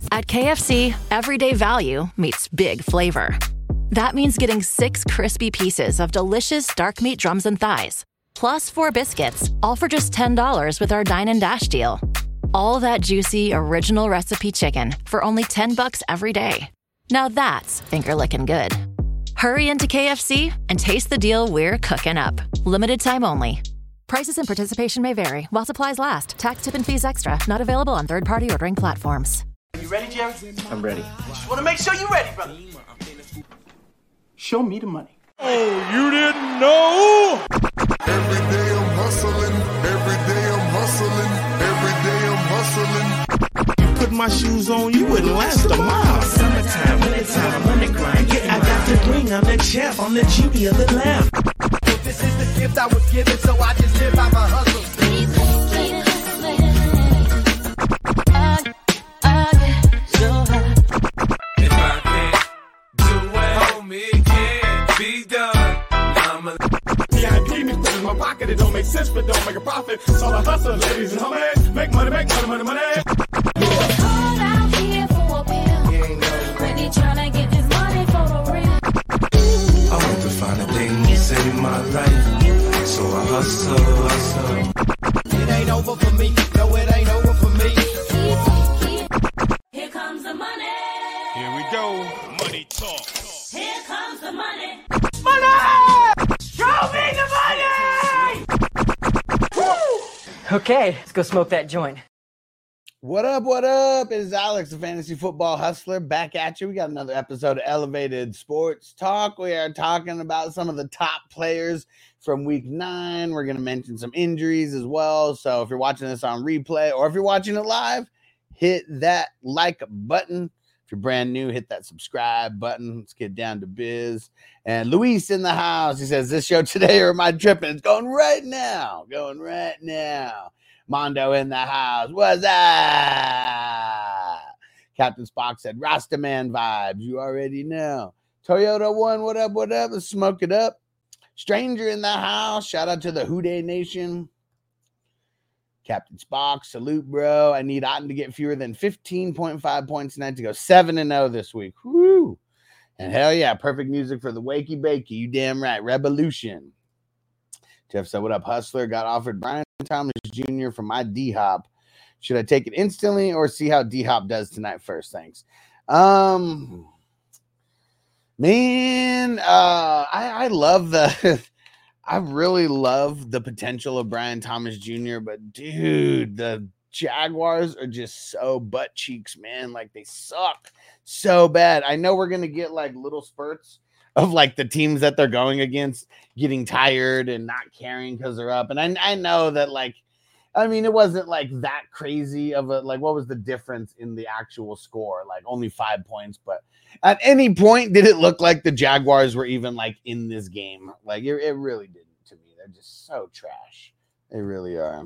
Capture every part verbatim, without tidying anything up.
At K F C, everyday value meets big flavor. That means getting six crispy pieces of delicious dark meat drums and thighs, plus four biscuits, all for just ten dollars with our Dine and Dash deal. All that juicy, original recipe chicken for only ten bucks every day. Now that's finger-licking good. Hurry into K F C and taste the deal we're cooking up. Limited time only. Prices and participation may vary while supplies last. Tax, tip, and fees extra. Not available on third-party ordering platforms. You ready, Jerry? I'm ready. Just want to make sure you're ready, brother. Show me the money. Oh, you didn't know? Every day I'm hustling. Every day I'm hustling. Every day I'm hustling. Put my shoes on, you wouldn't last a mile. Summertime, wintertime, I'm on the grind. Yeah, I got the ring, I'm the champ, I'm the G of the lamb. This is the gift I was given, so I just live by my hustle. If I can't do it, homie, can't be done. I'm a V I P me put in my pocket, it don't make sense, but don't make a profit. So I hustle, ladies and homies, make money, make money, money, money. All out here for a pill. Really tryna get this money for the real. I want to find a thing to save my life, so I hustle, hustle. It ain't over for me, no, it ain't over for me. Here comes the money. Here we go. Money talk. Here comes the money. Money! Show me the money! Okay, let's go smoke that joint. What up, what up? It is Alex, the Fantasy Football Hustler, back at you. We got another episode of Elevated Sports Talk. We are talking about some of the top players from week nine. We're going to mention some injuries as well. So if you're watching this on replay or if you're watching it live, hit that like button. If you're brand new, hit that subscribe button. Let's get down to biz. And Luis in the house. He says, this show today or am I tripping? It's going right now. Going right now. Mondo in the house. What's that? Captain Spock said, Rastaman vibes. You already know. Toyota One, what up, what up? Let's smoke it up. Stranger in the house. Shout out to the Houday Nation. Captain Spock, salute, bro. I need Otten to get fewer than fifteen point five points tonight to go seven and oh this week. Woo! And hell yeah, perfect music for the Wakey Bakey. You damn right. Revolution. Jeff said, what up, Hustler? Got offered Brian Thomas Junior from my D-Hop. Should I take it instantly or see how D-Hop does tonight first? Thanks. Um, man, uh, I, I love the... I really love the potential of Brian Thomas Junior, but dude, the Jaguars are just so butt cheeks, man. Like they suck so bad. I know we're going to get like little spurts of like the teams that they're going against getting tired and not caring because they're up. And I, I know that like, I mean, it wasn't like that crazy of a, like, what was the difference in the actual score? Like only five points, but at any point, did it look like the Jaguars were even like in this game? Like it, it really didn't to me. They're just so trash. They really are.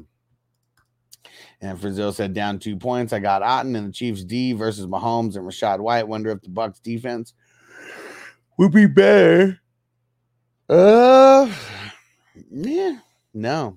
And Frizzell said down two points. I got Otten and the Chiefs D versus Mahomes and Rashad White. Wonder if the Bucs defense will be better. Uh, yeah, no,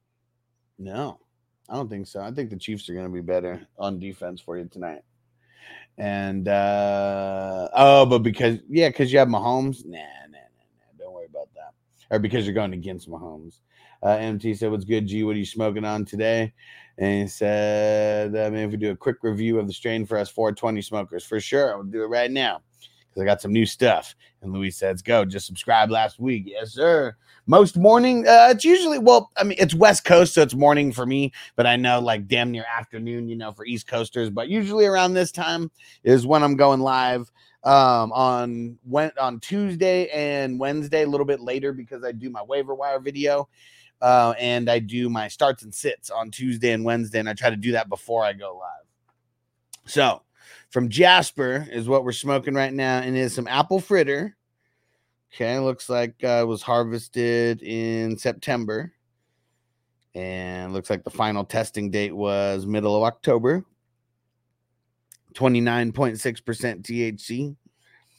no, I don't think so. I think the Chiefs are going to be better on defense for you tonight. And, uh, oh, but because, yeah, because you have Mahomes. Nah, nah, nah, nah. Don't worry about that. Or because you're going against Mahomes. Uh, M T said, what's good, G? What are you smoking on today? And he said, I mean, if we do a quick review of the strain for us four twenty smokers, for sure. I'll do it right now because I got some new stuff. And Luis says, go. Just subscribe last week. Yes, sir. Most morning, uh, it's usually, well, I mean, it's West Coast, so it's morning for me, but I know like damn near afternoon, you know, for East Coasters. But usually around this time is when I'm going live um, on went on Tuesday and Wednesday, a little bit later because I do my waiver wire video. Uh, and I do my starts and sits on Tuesday and Wednesday, and I try to do that before I go live. So, from Jasper is what we're smoking right now, and it is some apple fritter. Okay, looks like uh, it was harvested in September, and looks like the final testing date was middle of October. twenty-nine point six percent T H C.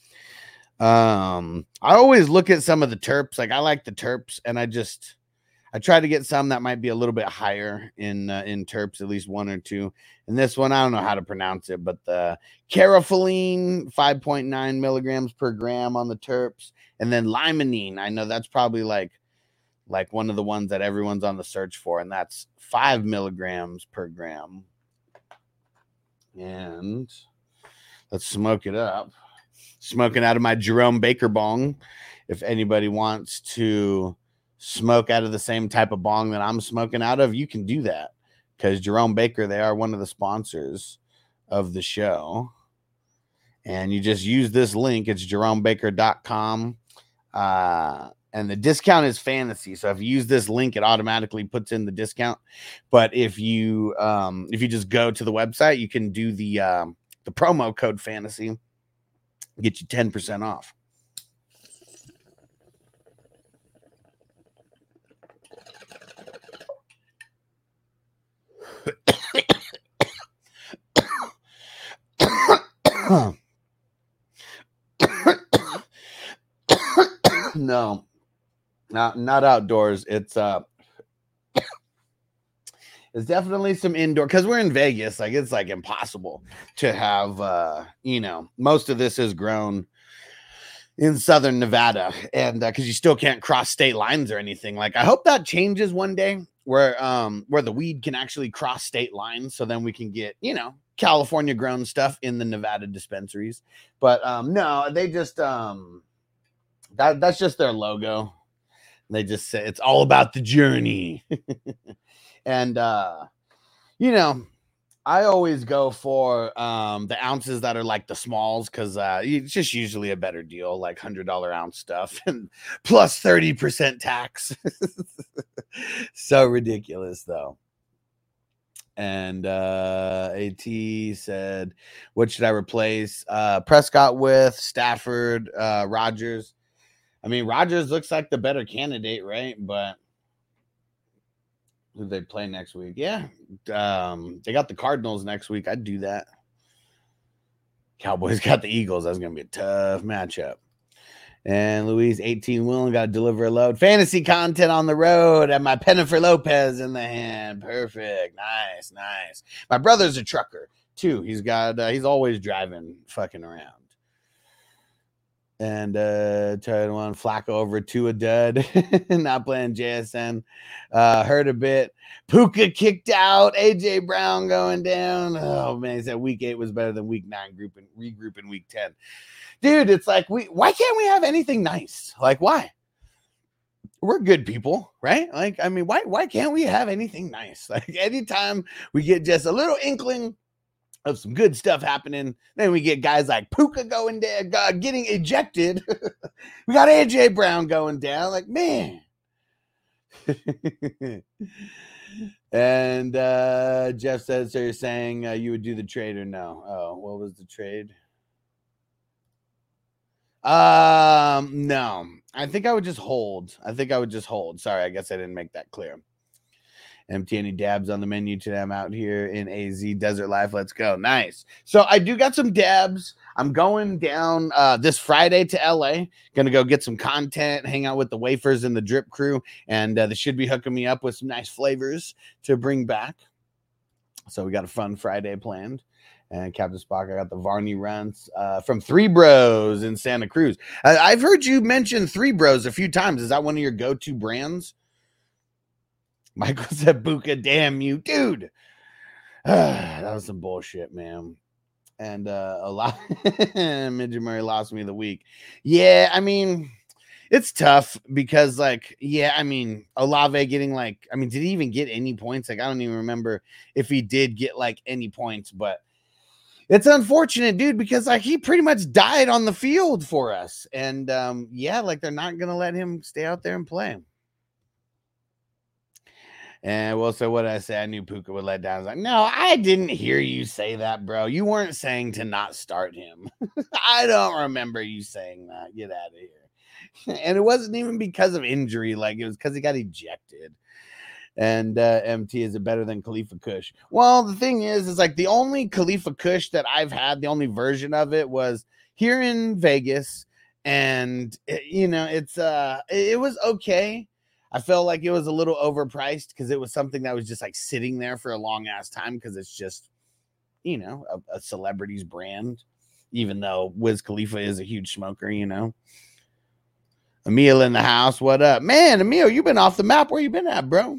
Um, I always look at some of the terps. Like, I like the terps, and I just... I tried to get some that might be a little bit higher in uh, in terps, at least one or two. And this one, I don't know how to pronounce it, but the carapholine, five point nine milligrams per gram on the terps. And then limonene, I know that's probably like, like one of the ones that everyone's on the search for, and that's five milligrams per gram. And let's smoke it up. Smoking out of my Jerome Baker bong. If anybody wants to smoke out of the same type of bong that I'm smoking out of, you can do that, because Jerome Baker, they are one of the sponsors of the show. And you just use this link. It's jerome baker dot com. Uh, and the discount is fantasy. So if you use this link, it automatically puts in the discount. But if you um, if you just go to the website, you can do the um, the promo code fantasy, get you ten percent off. No, not not outdoors. It's uh it's definitely some indoor, because we're in Vegas. Like, it's like impossible to have uh you know, most of this is grown in southern Nevada, and because uh, you still can't cross state lines or anything. Like, I hope that changes one day, where um where the weed can actually cross state lines, so then we can get, you know, California grown stuff in the Nevada dispensaries. But um no, they just um that that's just their logo. They just say it's all about the journey. And uh you know, I always go for um the ounces that are like the smalls, because uh it's just usually a better deal, like one hundred dollar ounce stuff and plus thirty percent tax. So ridiculous though. And uh AT said, what should I replace uh Prescott with? Stafford, uh Rodgers. I mean, Rodgers looks like the better candidate, right? But who they play next week? Yeah. Um, they got the Cardinals next week. I'd do that. Cowboys got the Eagles. That's going to be a tough matchup. And Louise, eighteen willing, got to deliver a load. Fantasy content on the road. And my Pennifer Lopez in the hand. Perfect. Nice, nice. My brother's a trucker, too. He's got, uh, he's always driving, fucking around. And uh tried one Flacco over to a dud. Not playing J S N. Uh heard a bit. Puka kicked out. A J Brown going down. Oh man, he said week eight was better than week nine grouping regroup in week ten. Dude, it's like, we why can't we have anything nice? Like, why? We're good people, right? Like, I mean, why why can't we have anything nice? Like, anytime we get just a little inkling of some good stuff happening, then we get guys like Puka going down, uh, getting ejected. We got A J Brown going down. Like, man. And uh, Jeff says, so you're saying uh, you would do the trade or no? Oh, what was the trade? Um, no. I think I would just hold. I think I would just hold. Sorry, I guess I didn't make that clear. Empty any dabs on the menu today. I'm out here in A Z Desert Life. Let's go. Nice. So I do got some dabs. I'm going down uh, this Friday to L A. Going to go get some content, hang out with the Wafers and the Drip crew. And uh, they should be hooking me up with some nice flavors to bring back. So we got a fun Friday planned. And Captain Spock, I got the Varney runs uh, from Three Bros in Santa Cruz. I- I've heard you mention Three Bros a few times. Is that one of your go-to brands? Michael said, Buka, damn you, dude. That was some bullshit, man. And uh, a lot, Midget Murray lost me the week. Yeah, I mean, it's tough because, like, yeah, I mean, Olave getting, like, I mean, did he even get any points? Like, I don't even remember if he did get, like, any points, but it's unfortunate, dude, because, like, he pretty much died on the field for us. And, um, yeah, like, they're not going to let him stay out there and play. And well, so what did I say? I knew Puka would let down. I was like, no, I didn't hear you say that, bro. You weren't saying to not start him. I don't remember you saying that. Get out of here. And it wasn't even because of injury. Like, it was because he got ejected. And uh, M T, is it better than Khalifa Kush? Well, the thing is, is like the only Khalifa Kush that I've had, the only version of it was here in Vegas. And, it, you know, it's uh, it was okay. I felt like it was a little overpriced because it was something that was just like sitting there for a long ass time because it's just, you know, a, a celebrity's brand, even though Wiz Khalifa is a huge smoker, you know. Emil in the house. What up? Man, Emil, you've been off the map. Where you been at, bro?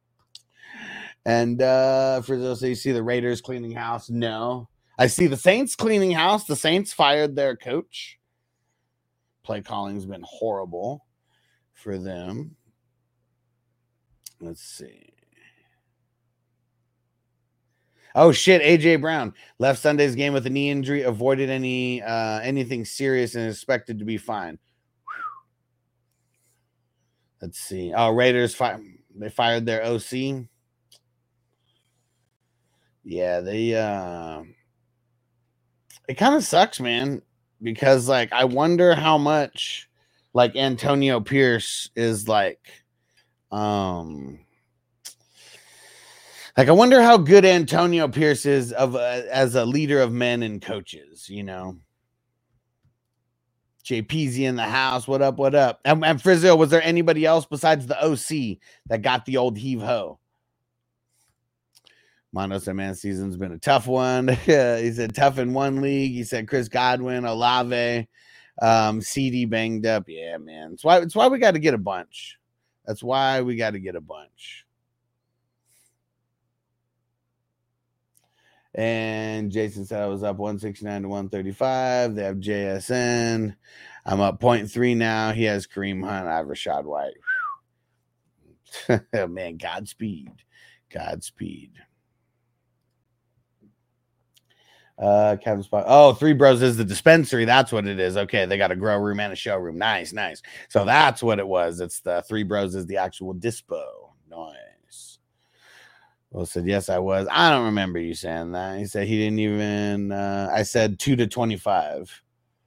And uh, for those that you see the Raiders cleaning house, no. I see the Saints cleaning house. The Saints fired their coach. Play calling's been horrible for them. Let's see. Oh shit! A J Brown left Sunday's game with a knee injury, avoided any uh, anything serious, and is expected to be fine. Whew. Let's see. Oh, Raiders fi- they fired their O C. Yeah, they. Uh, it kind of sucks, man, because like I wonder how much like Antonio Pierce is like. Um, like I wonder how good Antonio Pierce is of a, as a leader of men and coaches. You know, J P's in the house. What up? What up? And, and Frizzle, was there anybody else besides the O C that got the old heave ho? Mondo said, man, season's been a tough one. He said tough in one league. He said Chris Godwin, Olave, um, C D banged up. Yeah, man. That's why. It's why we got to get a bunch. That's why we got to get a bunch. And Jason said I was up one sixty-nine to one thirty-five. They have J S N. I'm up point three now. He has Kareem Hunt. I have Rashad White. Man, Godspeed. Godspeed. Uh, Kevin Spot. Oh, Three Bros is the dispensary. That's what it is. Okay, they got a grow room and a showroom. Nice, nice. So that's what it was. It's the Three Bros is the actual dispo. Nice. Well, said yes, I was. I don't remember you saying that. He said he didn't even. Uh, I said two to twenty-five.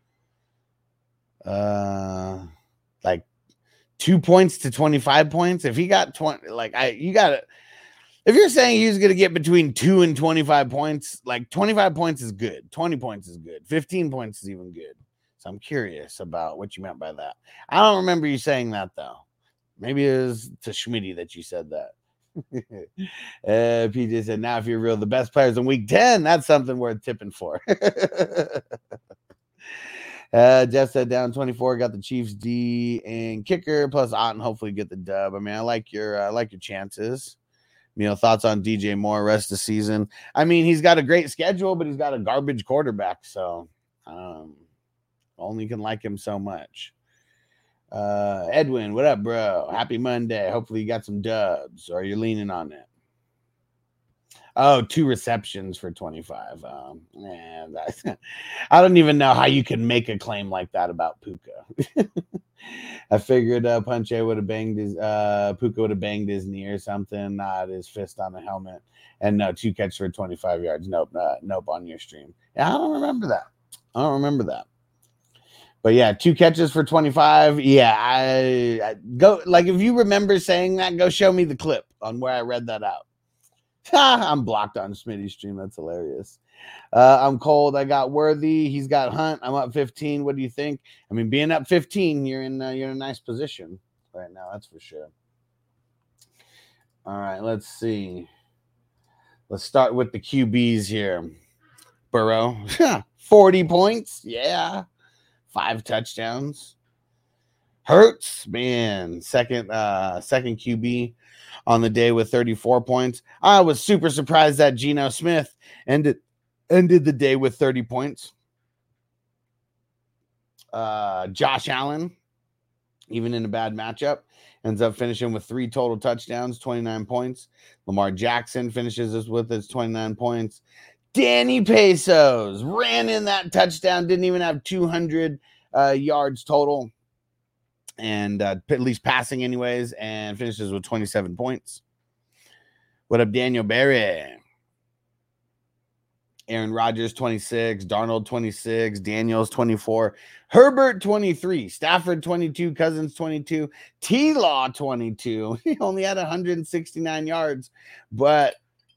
Uh, like two points to twenty-five points. If he got twenty, like I, you got it. If you're saying he's going to get between two and twenty-five points, like twenty-five points is good. twenty points is good. fifteen points is even good. So I'm curious about what you meant by that. I don't remember you saying that, though. Maybe it was to Schmitty that you said that. uh, P J said, now if you're real, the best players in week ten, that's something worth tipping for. uh, Jeff said down twenty-four, got the Chiefs D and kicker, plus Otten hopefully get the dub. I mean, I like your, uh, I like your chances. You know, thoughts on D J Moore rest of the season? I mean, he's got a great schedule, but he's got a garbage quarterback, so um, only can like him so much. Uh, Edwin, what up, bro? Happy Monday. Hopefully you got some dubs, or you're leaning on it. Oh, two receptions for twenty-five. Um, man, I don't even know how you can make a claim like that about Puka. I figured uh, Punche would have banged his uh, Puka would have banged his knee or something, not his fist on the helmet. And no, two catches for twenty-five yards. Nope, uh, nope on your stream. Yeah, I don't remember that. I don't remember that. But yeah, two catches for twenty-five. Yeah, I, I go like if you remember saying that, go show me the clip on where I read that out. I'm blocked on Smitty's stream. That's hilarious. Uh, I'm cold. I got Worthy. He's got Hunt. I'm up fifteen. What do you think? I mean, being up fifteen, you're in uh, you're in a nice position right now. That's for sure. All right, let's see. Let's start with the Q Bs here. Burrow, forty points. Yeah, five touchdowns. Hurts, man, second uh, second Q B on the day with thirty-four points. I was super surprised that Geno Smith ended ended the day with thirty points. Uh, Josh Allen, even in a bad matchup, ends up finishing with three total touchdowns, twenty-nine points. Lamar Jackson finishes us with his twenty-nine points. Danny Pesos ran in that touchdown, didn't even have two hundred uh, yards total, and uh, at least passing anyways, and finishes with twenty-seven points. What up, Daniel Berry? Aaron Rodgers, twenty-six. Darnold, twenty-six. Daniels, twenty-four. Herbert, twenty-three. Stafford, twenty-two. Cousins, twenty-two. T-Law, twenty-two. He only had one hundred sixty-nine yards, but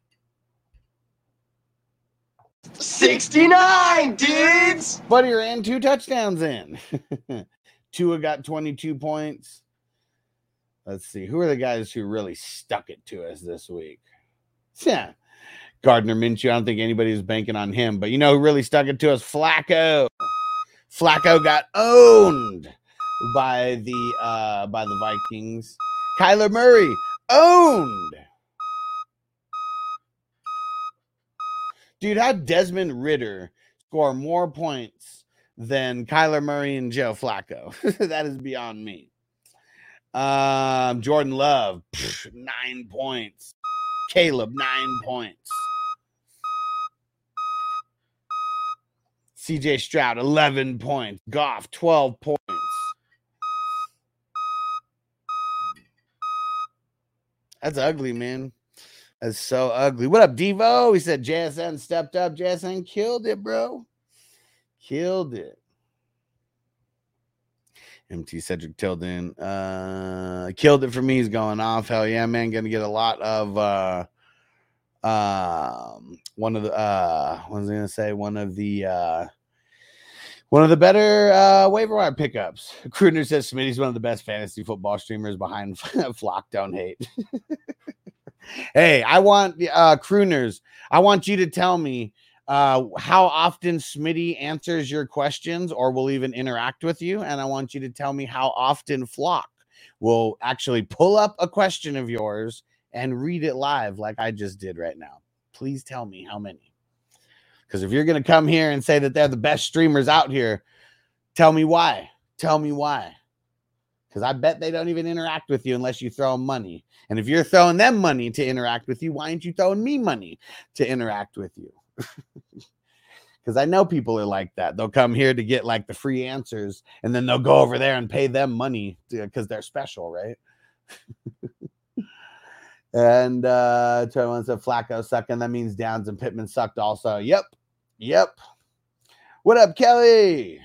sixty-nine, dudes! But he ran two touchdowns in. Tua got twenty-two points. Let's see. Who are the guys who really stuck it to us this week? Yeah. Gardner Minshew. I don't think anybody's banking on him, but you know who really stuck it to us? Flacco. Flacco got owned by the uh, by the Vikings. Kyler Murray owned. Dude, how Desmond Ridder score more points than Kyler Murray and Joe Flacco? That is beyond me. Um, Jordan Love, pff, nine points. Caleb, nine points. C J Stroud, eleven points. Goff, twelve points. That's ugly, man. That's so ugly. What up, Devo? He said J S N stepped up. J S N killed it, bro. Killed it. M T Cedric Tilden. Uh, killed it for me. He's going off. Hell yeah, man. Gonna get a lot of uh um one of the uh what was I gonna say? One of the uh one of the better uh waiver wire pickups. Kruner says Smitty's one of the best fantasy football streamers behind Flock. Don't hate. Hey, I want uh crooners. I want you to tell me uh how often Smitty answers your questions or will even interact with you, and I want you to tell me how often Flock will actually pull up a question of yours and read it live like I just did right now. Please tell me how many. Because if you're going to come here and say that they're the best streamers out here, tell me why. Tell me why. Because I bet they don't even interact with you unless you throw them money. And if you're throwing them money to interact with you, why aren't you throwing me money to interact with you? Because I know people are like that. They'll come here to get like the free answers, and then they'll go over there and pay them money because they're special, right? And uh everyone said Flacco sucking. That means Downs and Pittman sucked also. Yep. Yep. What up, Kelly?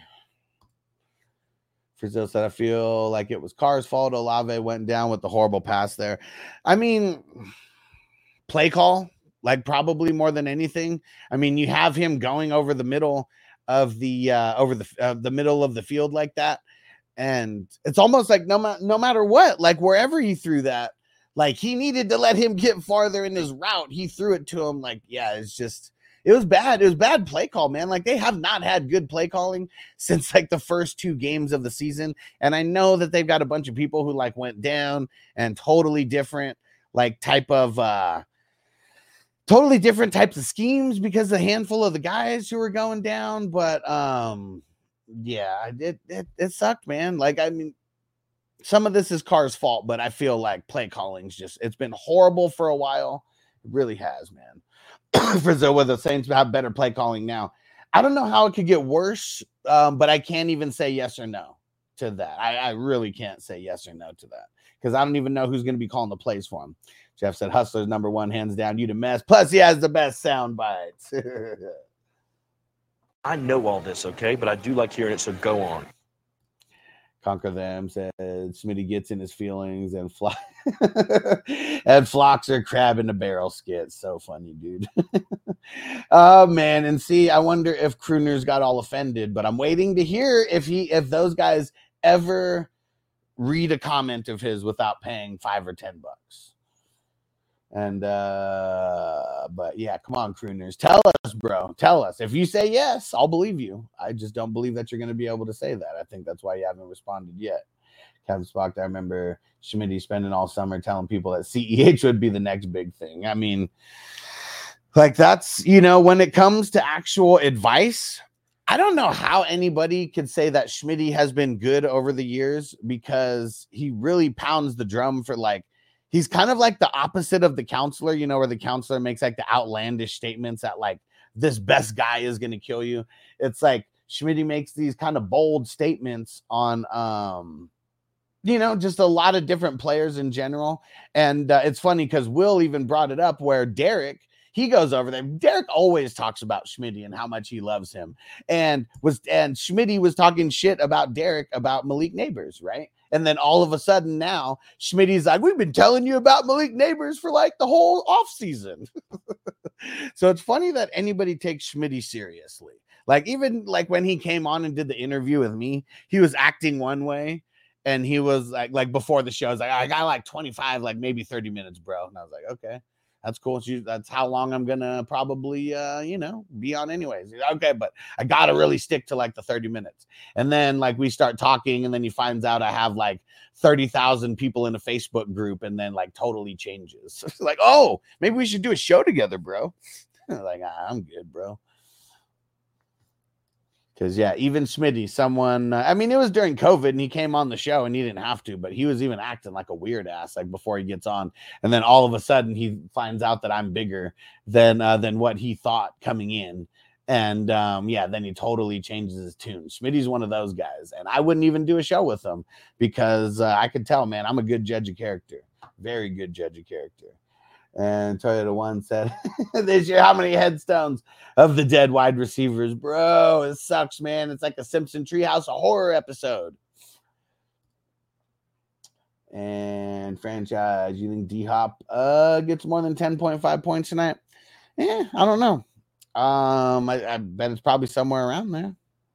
Frizzo said, I feel like it was Carr's fault. Olave went down with the horrible pass there. I mean, play call, like probably more than anything. I mean, you have him going over the middle of the uh, over the uh, the middle of the field like that, and it's almost like no matter no matter what, like wherever he threw that, like he needed to let him get farther in his route. He threw it to him. Like, yeah, it's just. It was bad. It was bad play call, man. Like, they have not had good play calling since like the first two games of the season. And I know that they've got a bunch of people who like went down and totally different, like type of, uh, totally different types of schemes because a handful of the guys who were going down. But, um, yeah, it, it, it sucked, man. Like, I mean, some of this is Carr's fault, but I feel like play calling's just, it's been horrible for a while. It really has, man. Frizzo, whether the Saints have better play calling now. I don't know how it could get worse, um, but I can't even say yes or no to that. I, I really can't say yes or no to that because I don't even know who's going to be calling the plays for him. Jeff said Hustler's number one, hands down. You the mess. Plus, he has the best sound bites. I know all this, okay, but I do like hearing it, so go on. Conquer them said Smitty gets in his feelings and fly and flocks are crab in the barrel skit. So funny, dude. Oh man, and see, I wonder if Crooners got all offended, but I'm waiting to hear if he if those guys ever read a comment of his without paying five or ten bucks. And uh but yeah, come on, Crooners. Tell us, bro. Tell us. If you say yes, I'll believe you. I just don't believe that you're gonna be able to say that. I think that's why you haven't responded yet. Kevin Spock, I remember Schmitty spending all summer telling people that C E H would be the next big thing. I mean, like that's, you know, when it comes to actual advice, I don't know how anybody could say that Schmitty has been good over the years because he really pounds the drum for like, he's kind of like the opposite of the counselor, you know, where the counselor makes like the outlandish statements that like this best guy is going to kill you. It's like Schmitty makes these kind of bold statements on, um, you know, just a lot of different players in general. And uh, it's funny because Will even brought it up where Derek, he goes over there. Derek always talks about Schmitty and how much he loves him. And was and Schmitty was talking shit about Derek about Malik Neighbors, right? And then all of a sudden now, Schmitty's like, we've been telling you about Malik Neighbors for like the whole offseason. So it's funny that anybody takes Schmitty seriously. Like even like when he came on and did the interview with me, he was acting one way. And he was like, like before the show, I was like, I got like twenty-five, like maybe thirty minutes, bro. And I was like, okay, that's cool. That's how long I'm going to probably, uh, you know, be on anyways. Okay. But I got to really stick to like the thirty minutes. And then like we start talking and then he finds out I have like thirty thousand people in a Facebook group and then like totally changes. Like, oh, maybe we should do a show together, bro. Like, ah, I'm good, bro. Because, yeah, even Smitty, someone, uh, I mean, it was during COVID and he came on the show and he didn't have to, but he was even acting like a weird ass, like before he gets on. And then all of a sudden he finds out that I'm bigger than, uh, than what he thought coming in. And, um, yeah, then he totally changes his tune. Smitty's one of those guys. And I wouldn't even do a show with him because uh, I could tell, man, I'm a good judge of character. Very good judge of character. And Toyota One said, this year, how many headstones of the dead wide receivers? Bro, it sucks, man. It's like a Simpson Treehouse, a horror episode. And franchise, you think D-Hop uh, gets more than ten point five points tonight? Yeah, I don't know. Um, I, I bet it's probably somewhere around there.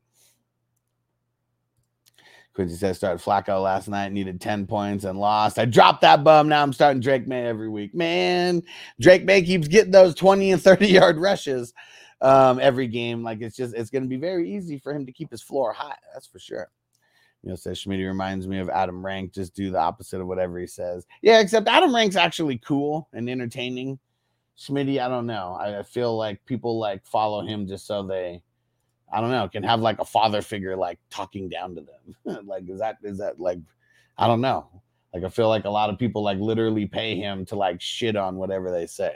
Quincy says, started Flacco last night, needed ten points and lost. I dropped that bum. Now I'm starting Drake May every week. Man, Drake May keeps getting those twenty and thirty yard rushes um, every game. Like it's just, it's going to be very easy for him to keep his floor high. That's for sure. You know, says Schmitty reminds me of Adam Rank. Just do the opposite of whatever he says. Yeah, except Adam Rank's actually cool and entertaining. Schmitty, I don't know. I, I feel like people like follow him just so they, I don't know, can have like a father figure like talking down to them. Like, is that, is that like, I don't know. Like, I feel like a lot of people like literally pay him to like shit on whatever they say.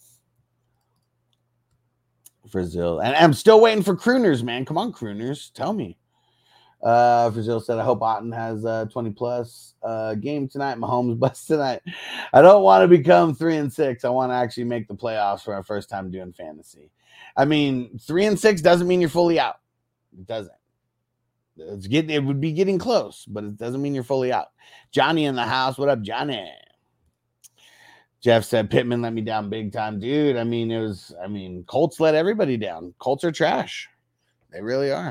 Brazil. And I'm still waiting for crooners, man. Come on, crooners. Tell me. Uh, Brazil said, I hope Otten has a twenty plus uh, game tonight. Mahomes bust tonight. I don't want to become three and six. I want to actually make the playoffs for our first time doing fantasy. I mean, three and six doesn't mean you're fully out. It doesn't. It's getting, it would be getting close, but it doesn't mean you're fully out. Johnny in the house. What up, Johnny? Jeff said, Pittman let me down big time. Dude, I mean, it was, I mean, Colts let everybody down. Colts are trash. They really are.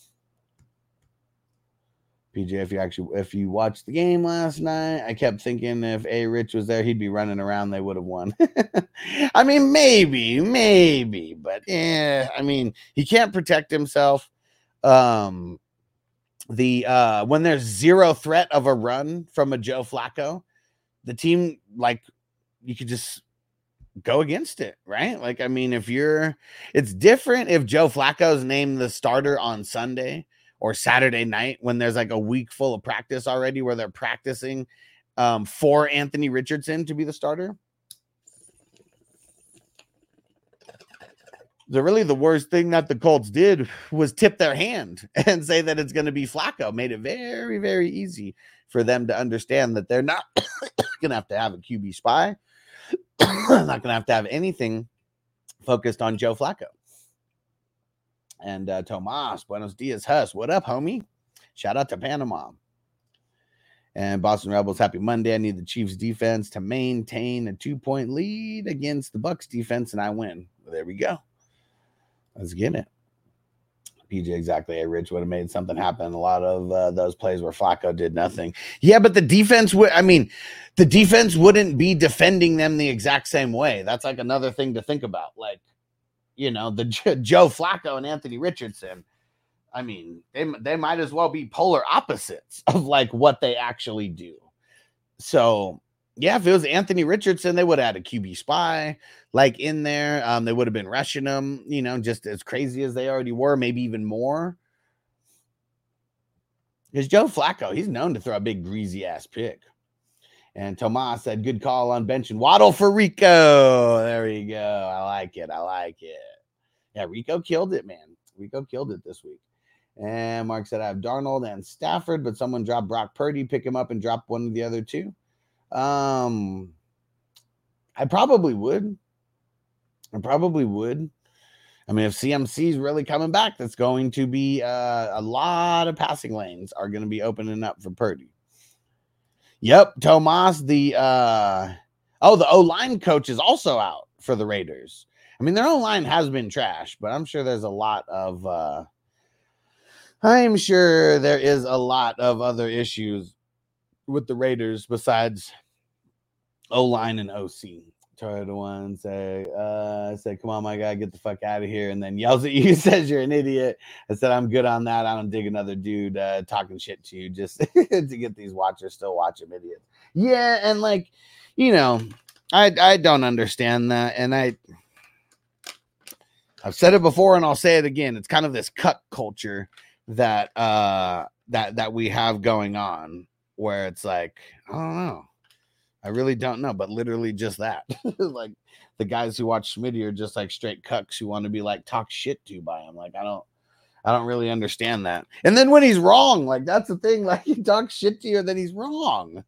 P J, if you actually, if you watched the game last night, I kept thinking if A. Rich was there, he'd be running around. They would have won. I mean, maybe, maybe, but yeah, I mean, he can't protect himself. Um, the uh, when there's zero threat of a run from a Joe Flacco, the team, like, you could just go against it, right? Like, I mean, if you're, it's different if Joe Flacco's named the starter on Sunday or Saturday night when there's like a week full of practice already where they're practicing um, for Anthony Richardson to be the starter. The really the worst thing that the Colts did was tip their hand and say that it's going to be Flacco. Made it very, very easy for them to understand that they're not going to have to have a Q B spy. Not going to have to have anything focused on Joe Flacco. And uh, Tomas, buenos dias, Huss. What up, homie? Shout out to Panama. And Boston Rebels, happy Monday. I need the Chiefs defense to maintain a two-point lead against the Bucks defense, and I win. Well, there we go. Let's get it. P J, exactly. Hey, Rich would have made something happen. A lot of uh, those plays where Flacco did nothing. Yeah, but the defense would, I mean, the defense wouldn't be defending them the exact same way. That's like another thing to think about. Like, you know, the Joe Flacco and Anthony Richardson, I mean, they they might as well be polar opposites of like what they actually do. So, yeah, if it was Anthony Richardson, they would have had a Q B spy like in there. Um, they would have been rushing them, you know, just as crazy as they already were, maybe even more. Because Joe Flacco, he's known to throw a big greasy ass pick. And Tomas said, good call on bench and Waddle for Rico. There we go. I like it. I like it. Yeah, Rico killed it, man. Rico killed it this week. And Mark said, I have Darnold and Stafford, but someone dropped Brock Purdy, pick him up and drop one of the other two. Um, I probably would. I probably would. I mean, if C M C is really coming back, that's going to be uh, a lot of passing lanes are going to be opening up for Purdy. Yep, Tomas, the uh oh, the O-line coach is also out for the Raiders. I mean, their O-line has been trash, but I'm sure there's a lot of uh I'm sure there is a lot of other issues with the Raiders besides O-line and O C. Try to one say, uh, say, come on, my guy, get the fuck out of here. And then yells at you, says you're an idiot. I said, I'm good on that. I don't dig another dude uh, talking shit to you just to get these watchers still watching idiots. Yeah. And like, you know, I, I don't understand that. And I, I've said it before and I'll say it again. It's kind of this cuck culture that, uh, that, that we have going on where it's like, I don't know. I really don't know, but literally just that. Like the guys who watch Smitty are just like straight cucks who want to be like talk shit to by him. Like I don't, I don't really understand that. And then when he's wrong, like that's the thing. Like he talks shit to you, and then he's wrong.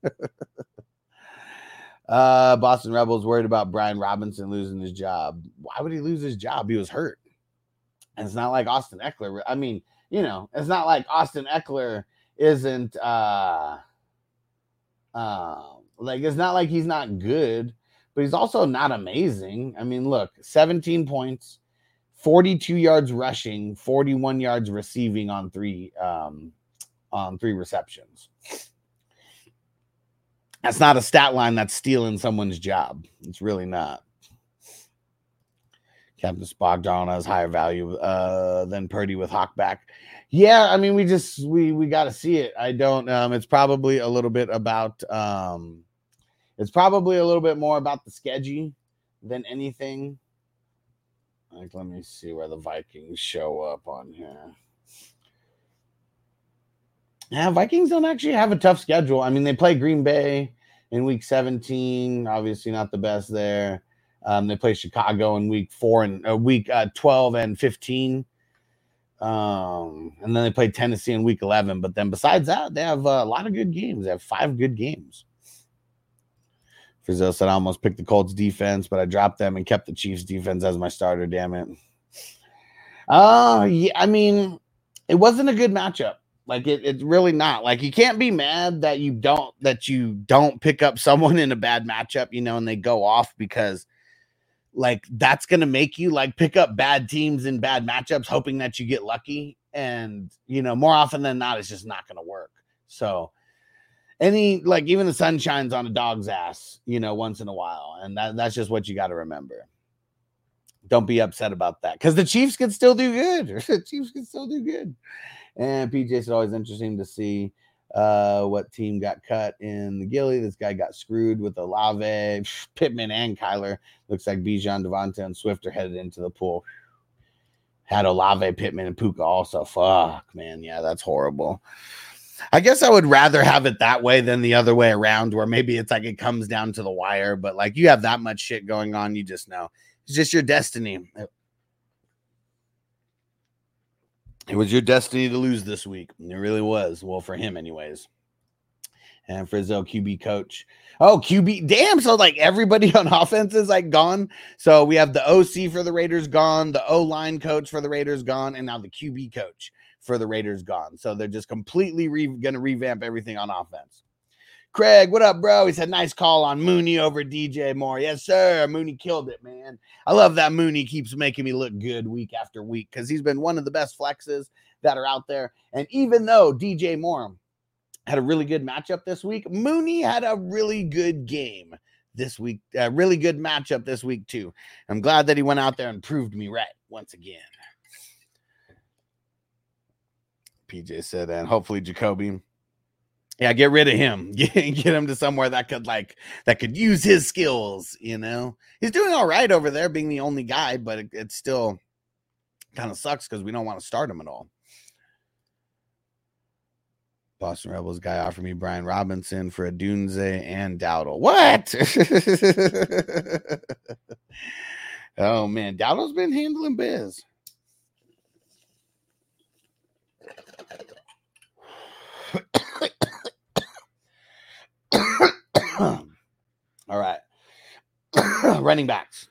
uh, Boston Rebels worried about Brian Robinson losing his job. Why would he lose his job? He was hurt. And it's not like Austin Eckler. I mean, you know, it's not like Austin Eckler isn't. Uh, uh, Like, it's not like he's not good, but he's also not amazing. I mean, look, seventeen points, forty-two yards rushing, forty-one yards receiving on three um, on three receptions. That's not a stat line that's stealing someone's job. It's really not. Captain Spogdon has higher value uh, than Purdy with Hawkback. Yeah, I mean, we just, we we got to see it. I don't, um, it's probably a little bit about... Um, It's probably a little bit more about the schedule than anything. Like, let me see where the Vikings show up on here. Yeah, Vikings don't actually have a tough schedule. I mean, they play Green Bay in week seventeen. Obviously not the best there. Um, they play Chicago in week four and uh, week uh, twelve and fifteen. Um, and then they play Tennessee in week eleven. But then besides that, they have uh, a lot of good games. They have five good games. Frizzell said I almost picked the Colts defense, but I dropped them and kept the Chiefs defense as my starter. Damn it. Uh, yeah, I mean, it wasn't a good matchup. Like it, it's really not. Like you can't be mad that you don't that you don't pick up someone in a bad matchup, you know, and they go off because like that's gonna make you like pick up bad teams in bad matchups, hoping that you get lucky. And you know, more often than not, it's just not gonna work. So any like even the sun shines on a dog's ass, you know, once in a while, and that, that's just what you got to remember. Don't be upset about that because the Chiefs can still do good. The Chiefs can still do good. And P J said always interesting to see uh, what team got cut in the Gilly. This guy got screwed with Olave, Pittman, and Kyler. Looks like Bijan, Devonta, and Swift are headed into the pool. Had Olave, Pittman, and Puka also. Fuck, man. Yeah, that's horrible. I guess I would rather have it that way than the other way around, where maybe it's like it comes down to the wire, but like you have that much shit going on, you just know it's just your destiny. It was your destiny to lose this week. It really was. Well, for him, anyways. And Frizzell, Q B coach. Oh, Q B. Damn. So like everybody on offense is like gone. So we have the O C for the Raiders gone, the O-line coach for the Raiders gone, and now the Q B coach for the Raiders gone. So they're just completely re- going to revamp everything on offense. Craig, what up, bro? He said, nice call on Mooney over D J Moore. Yes, sir. Mooney killed it, man. I love that Mooney keeps making me look good week after week because he's been one of the best flexes that are out there. And even though D J Moore had a really good matchup this week, Mooney had a really good game this week. A really good matchup this week, too. I'm glad that he went out there and proved me right once again. P J said, and hopefully Jacoby. Yeah, get rid of him. Get, get him to somewhere that could like that could use his skills, you know. He's doing all right over there being the only guy, but it, it still kind of sucks because we don't want to start him at all. Boston Rebels guy offered me Brian Robinson for a Dunze and Dowdle. What? Oh, man. Dowdle's been handling biz. All right. Running backs.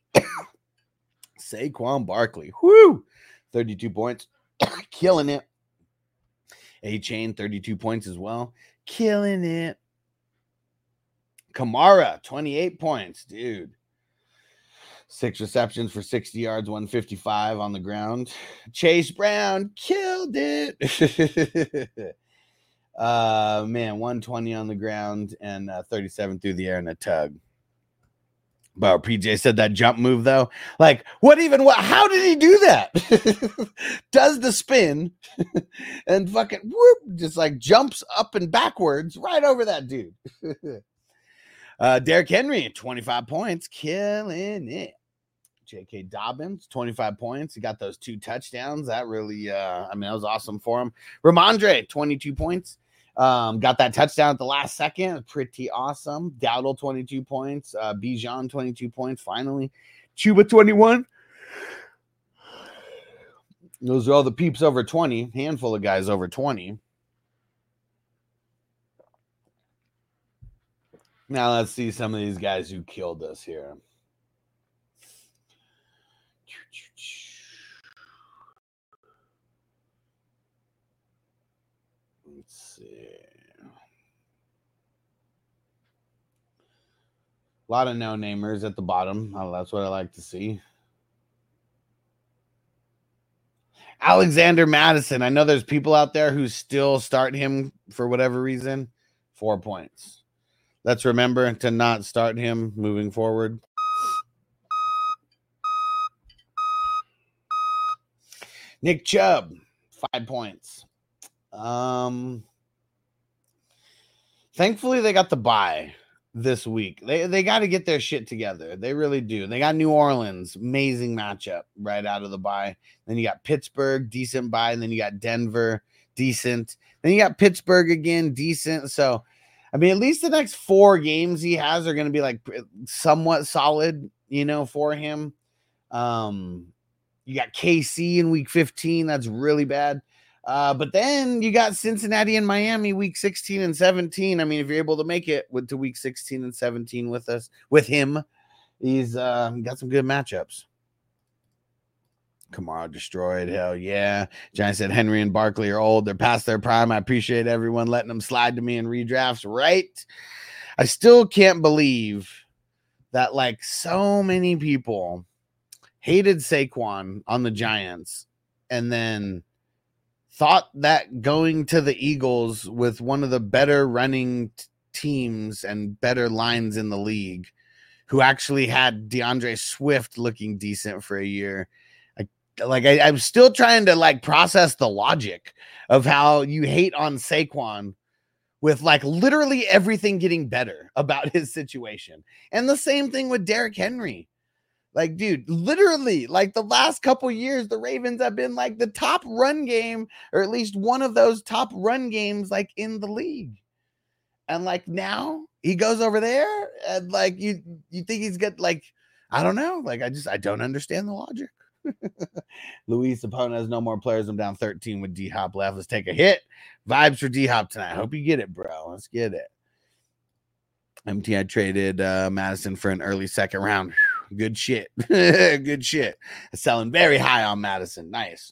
Saquon Barkley. Whoo! thirty-two points. Killing it. A-Chain, thirty-two points as well. Killing it. Kamara, twenty-eight points. Dude. Six receptions for sixty yards, one fifty-five on the ground. Chase Brown killed it. Uh, man, one twenty on the ground and uh, thirty-seven through the air in a tug. But P J said that jump move, though. Like, what even, what, how did he do that? Does the spin and fucking whoop, just like jumps up and backwards right over that dude. uh, Derrick Henry, twenty-five points, killing it. J K. Dobbins, twenty-five points. He got those two touchdowns. That really, uh, I mean, that was awesome for him. Ramondre, twenty-two points. Um, got that touchdown at the last second. Pretty awesome. Dowdle, twenty-two points. Uh, Bijan, twenty-two points. Finally. Chuba, twenty-one. Those are all the peeps over twenty. Handful of guys over twenty. Now let's see some of these guys who killed us here. Let's see. A lot of no-namers at the bottom. Oh, that's what I like to see. Alexander Madison. I know there's people out there who still start him for whatever reason. Four points. Let's remember to not start him moving forward. Nick Chubb, five points. Um, thankfully, they got the bye this week. They they got to get their shit together. They really do. They got New Orleans, amazing matchup right out of the bye. Then you got Pittsburgh, decent bye. And then you got Denver, decent. Then you got Pittsburgh again, decent. So, I mean, at least the next four games he has are going to be like somewhat solid, you know, for him. Um, you got K C in week fifteen. That's really bad. Uh, but then you got Cincinnati and Miami week sixteen and seventeen. I mean, if you're able to make it with to week sixteen and seventeen with us, with him, he's uh, got some good matchups. Kamara destroyed. Hell yeah. Johnny said Henry and Barkley are old. They're past their prime. I appreciate everyone letting them slide to me in redrafts. Right. I still can't believe that like so many people hated Saquon on the Giants and then thought that going to the Eagles with one of the better running t- teams and better lines in the league, who actually had DeAndre Swift looking decent for a year. I, like I, I'm still trying to like process the logic of how you hate on Saquon with like literally everything getting better about his situation. And the same thing with Derrick Henry. Like, dude, literally, like the last couple years, the Ravens have been like the top run game, or at least one of those top run games, like in the league. And like now he goes over there and like you, you think he's got like, I don't know. Like, I just, I don't understand the logic. Luis Sapone has no more players. I'm down thirteen with D Hop left. Let's take a hit. Vibes for D Hop tonight. Hope you get it, bro. Let's get it. M T I traded uh, Madison for an early second round. Good shit. Good shit. Selling very high on Madison. Nice.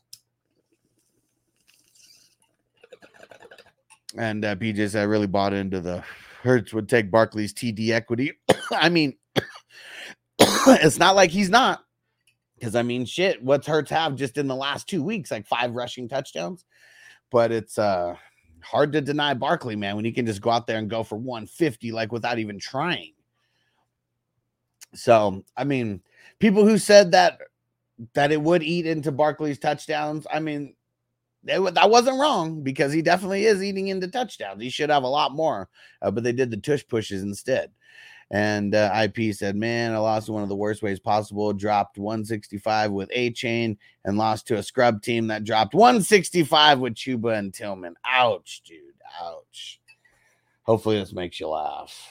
And uh, P J said I really bought into the Hurts would take Barkley's T D equity. I mean, it's not like he's not. Because, I mean, shit, what's Hurts have just in the last two weeks? Like five rushing touchdowns. But it's uh, hard to deny Barkley, man, when he can just go out there and go for one fifty, like without even trying. So, I mean, people who said that that it would eat into Barkley's touchdowns, I mean, they, that wasn't wrong because he definitely is eating into touchdowns. He should have a lot more, uh, but they did the tush pushes instead. And uh, I P said, man, I lost one of the worst ways possible. Dropped one sixty-five with A-Chain and lost to a scrub team that dropped one sixty-five with Chuba and Tillman. Ouch, dude. Ouch. Hopefully this makes you laugh.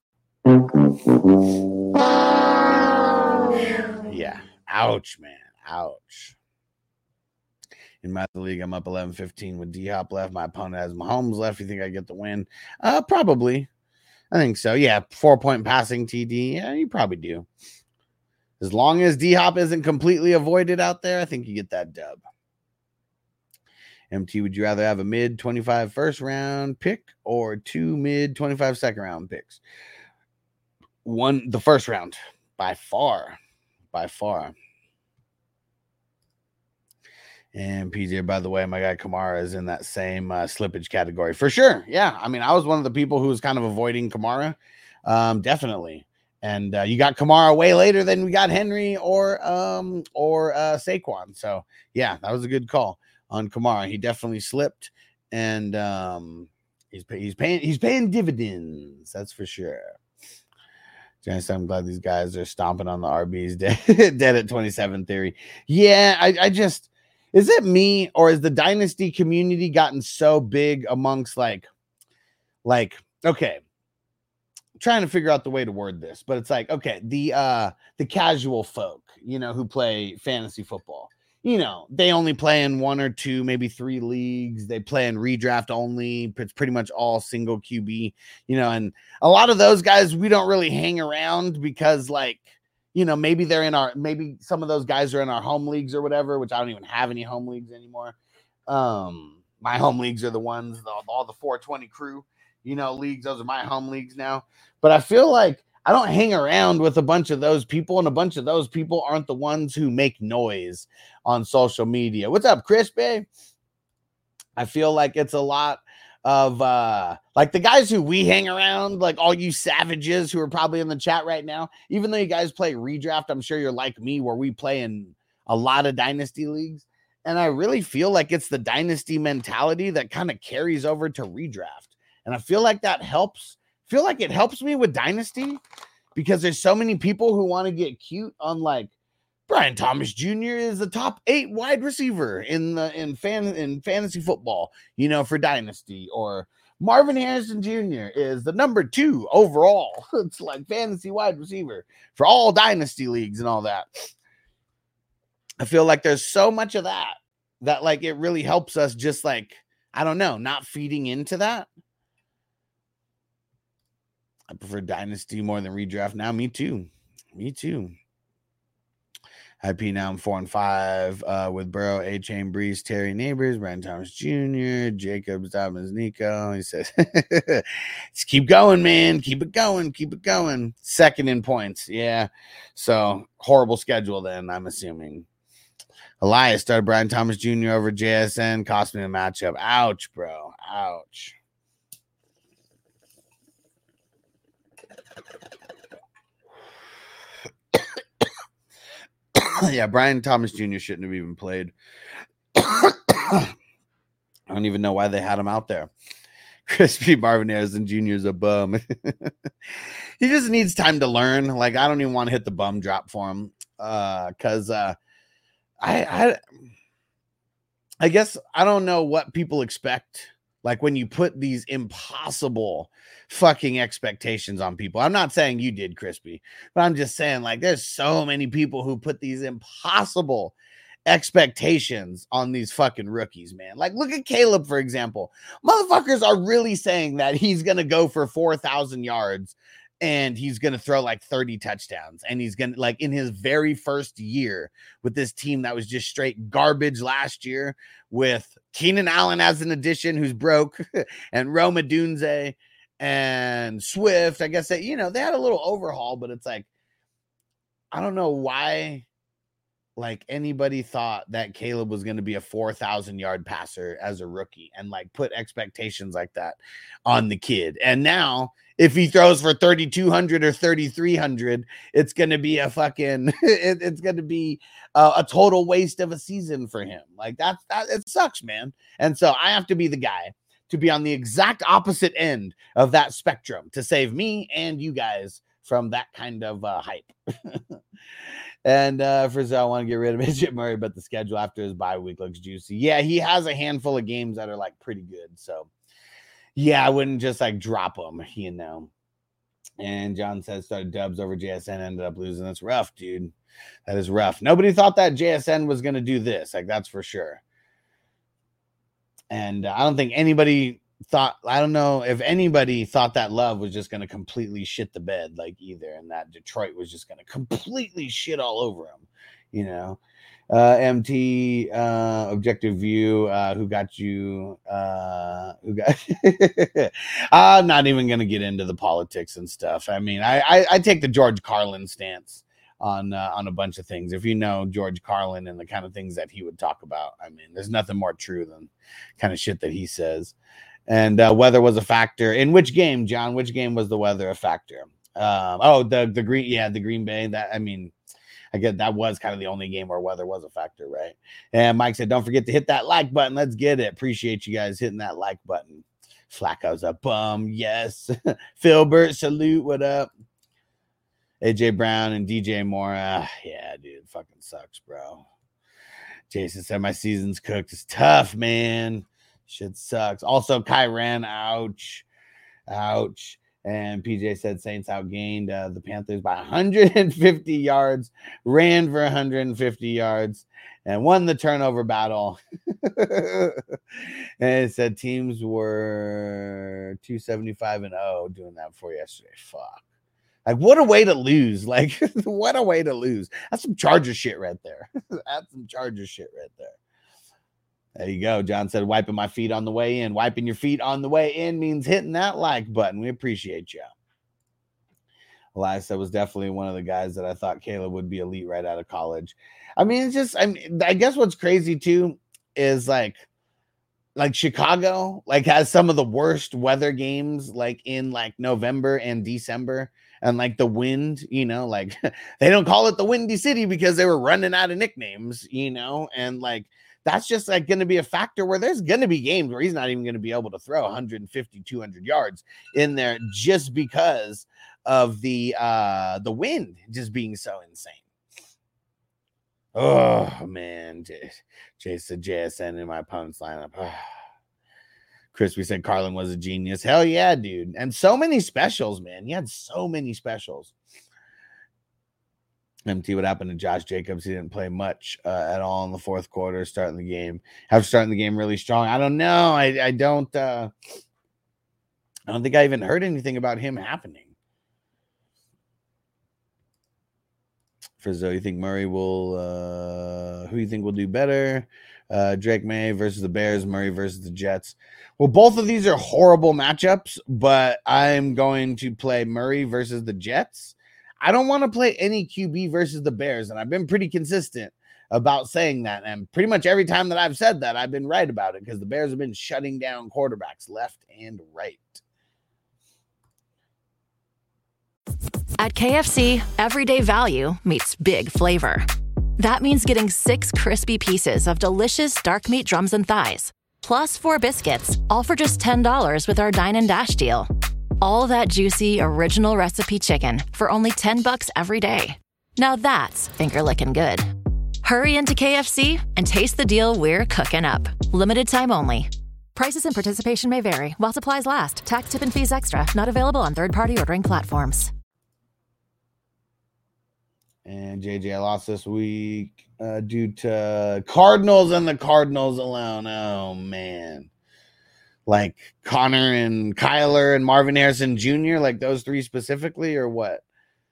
Yeah. Ouch, man. Ouch. In my league, I'm up eleven fifteen with D-Hop left. My opponent has Mahomes left. You think I get the win? Uh, probably. I think so. Yeah. Four-point passing T D. Yeah, you probably do. As long as D-Hop isn't completely avoided out there, I think you get that dub. M T, would you rather have a mid twenty-five first round pick or two mid twenty-five second round picks? One, the first round, by far, by far. And P J, by the way, my guy Kamara is in that same uh, slippage category for sure. Yeah, I mean, I was one of the people who was kind of avoiding Kamara, um, definitely. And uh, you got Kamara way later than we got Henry or um, or uh, Saquon. So yeah, that was a good call on Kamara. He definitely slipped, and um, he's pay, he's paying he's paying dividends. That's for sure. Janice, I'm glad these guys are stomping on the R Bs dead, dead at twenty-seven theory. Yeah, I, I just. Is it me, or is the dynasty community gotten so big amongst like, like, okay, I'm trying to figure out the way to word this, but it's like, okay, the uh the casual folk, you know, who play fantasy football, you know, they only play in one or two, maybe three leagues. They play in redraft only. It's pretty much all single Q B, you know, and a lot of those guys we don't really hang around because like, you know, maybe they're in our, maybe some of those guys are in our home leagues or whatever, which I don't even have any home leagues anymore. Um, my home leagues are the ones, the, all the four twenty crew, you know, leagues. Those are my home leagues now. But I feel like I don't hang around with a bunch of those people, and a bunch of those people aren't the ones who make noise on social media. What's up, Chris Bay? I feel like it's a lot of uh like the guys who we hang around, like all you savages who are probably in the chat right now, even though you guys play redraft, I'm sure you're like me where we play in a lot of dynasty leagues, and I really feel like it's the dynasty mentality that kind of carries over to redraft, and I feel like that helps feel like it helps me with dynasty because there's so many people who want to get cute on like Brian Thomas Junior is the top eight wide receiver in the in fan in fantasy football, you know, for dynasty, or Marvin Harrison Junior is the number two overall. It's like fantasy wide receiver for all dynasty leagues and all that. I feel like there's so much of that that like it really helps us just like, I don't know, not feeding into that. I prefer dynasty more than redraft now. Me too. Me too. I P now I'm four and five uh, with Burrow, A Chain, Brees, Terry, Neighbors, Brian Thomas Junior, Jacobs, Dobbins, Nico. He says, "Just keep going, man. Keep it going. Keep it going." Second in points, yeah. So horrible schedule. Then I'm assuming. Elias started Brian Thomas Junior over J S N. Cost me a matchup. Ouch, bro. Ouch. Yeah, Brian Thomas Junior shouldn't have even played. I don't even know why they had him out there. Crispy Marvin Harrison Junior is a bum. He just needs time to learn. Like, I don't even want to hit the bum drop for him. Uh, because uh, I, I, I guess I don't know what people expect. Like when you put these impossible fucking expectations on people. I'm not saying you did, Crispy, but I'm just saying like there's so many people who put these impossible expectations on these fucking rookies, man. Like look at Caleb, for example. Motherfuckers are really saying that he's going to go for four thousand yards and he's going to throw like thirty touchdowns. And he's going to like in his very first year with this team that was just straight garbage last year with Keenan Allen as an addition who's broke and Rome Odunze and Swift. I guess that, you know, they had a little overhaul, but it's like, I don't know why like anybody thought that Caleb was going to be a four thousand yard passer as a rookie and like put expectations like that on the kid. And now if he throws for thirty-two hundred or thirty-three hundred, it's going to be a fucking, it, it's going to be a, a total waste of a season for him. Like that's, that, it sucks, man. And so I have to be the guy to be on the exact opposite end of that spectrum to save me and you guys from that kind of uh, hype. And uh, Frizzell, I want to get rid of Midget Murray, but the schedule after his bye week looks juicy. Yeah, he has a handful of games that are like pretty good. So, yeah, I wouldn't just like drop him, you know. And John says started Dubs over J S N, ended up losing. That's rough, dude. That is rough. Nobody thought that J S N was going to do this. Like, that's for sure. And uh, I don't think anybody thought, I don't know if anybody thought that Love was just going to completely shit the bed like either, and that Detroit was just going to completely shit all over him, you know. uh M T uh Objective View, uh who got you uh who got I'm not even going to get into the politics and stuff. I mean, I, I I take the George Carlin stance on uh, on a bunch of things. If you know George Carlin and the kind of things that he would talk about, I mean, there's nothing more true than kind of shit that he says. And uh, weather was a factor. In which game, John? Which game was the weather a factor? Um, oh, the the green, yeah, the Green Bay. That I mean, I guess that was kind of the only game where weather was a factor, right? And Mike said, "Don't forget to hit that like button. Let's get it. Appreciate you guys hitting that like button." Flacco's a bum, yes. Philbert, salute. What up? A J Brown and D J Moore. Uh, yeah, dude, fucking sucks, bro. Jason said my season's cooked. It's tough, man. Shit sucks. Also, Kyran, ouch, ouch. And P J said Saints outgained uh, the Panthers by one hundred fifty yards, ran for one hundred fifty yards, and won the turnover battle. And it said teams were two seventy-five and oh doing that for yesterday. Fuck. Like, what a way to lose. Like, what a way to lose. That's some Charger shit right there. That's some Charger shit right there. There you go. John said, wiping my feet on the way in. Wiping your feet on the way in means hitting that like button. We appreciate you. Elias said was definitely one of the guys that I thought Caleb would be elite right out of college. I mean, it's just, I mean, I guess what's crazy too is like, like Chicago, like has some of the worst weather games, like in like November and December. And like the wind, you know, like they don't call it the Windy City because they were running out of nicknames, you know, and like, that's just like going to be a factor where there's going to be games where he's not even going to be able to throw one hundred fifty, two hundred yards in there just because of the uh, the wind just being so insane. Oh, man. Jason J S N in my opponent's lineup. Oh. Chris, we said Carlin was a genius. Hell yeah, dude. And so many specials, man. He had so many specials. M T, what happened to Josh Jacobs? He didn't play much uh, at all in the fourth quarter, starting the game. Have starting the game really strong. I don't know. I, I don't uh, I don't think I even heard anything about him happening. Frizzo, you think Murray will uh, who you think will do better? Uh, Drake May versus the Bears, Murray versus the Jets. Well, both of these are horrible matchups, but I'm going to play Murray versus the Jets. I don't want to play any Q B versus the Bears, and I've been pretty consistent about saying that. And pretty much every time that I've said that, I've been right about it because the Bears have been shutting down quarterbacks left and right. At K F C, everyday value meets big flavor. That means getting six crispy pieces of delicious dark meat drums and thighs, plus four biscuits, all for just ten dollars with our Dine and Dash deal. All that juicy, original recipe chicken for only ten bucks every day. Now that's finger-licking good. Hurry into K F C and taste the deal we're cooking up. Limited time only. Prices and participation may vary while supplies last. Tax, tip, and fees extra. Not available on third-party ordering platforms. And J J, I lost this week uh, due to Cardinals and the Cardinals alone. Oh, man. Like Connor and Kyler and Marvin Harrison Junior, like those three specifically, or what?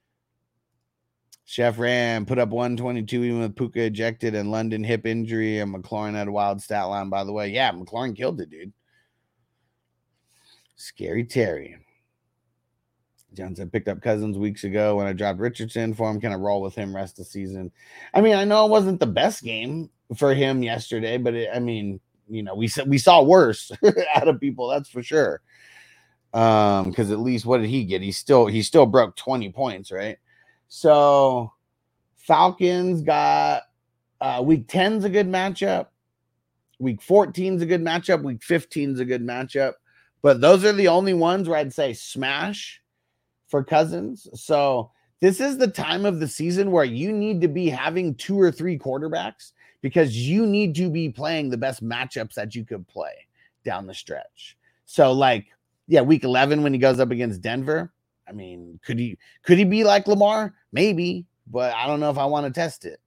Chef Ram put up one twenty-two even with Puka ejected and London hip injury, and McLaurin had a wild stat line, by the way. Yeah, McLaurin killed it, dude. Scary Terry. John said, picked up Cousins weeks ago when I dropped Richardson for him. Can I roll with him rest of the season? I mean, I know it wasn't the best game for him yesterday, but it, I mean, you know, we saw we saw worse out of people, that's for sure. Um, because at least what did he get? He still he still broke twenty points, right? So Falcons got uh week ten's a good matchup, week fourteen's a good matchup, week fifteen's a good matchup. But those are the only ones where I'd say smash for Cousins. So this is the time of the season where you need to be having two or three quarterbacks because you need to be playing the best matchups that you could play down the stretch. So like, yeah, week eleven when he goes up against Denver, I mean, could he could he be like Lamar? Maybe, but I don't know if I want to test it.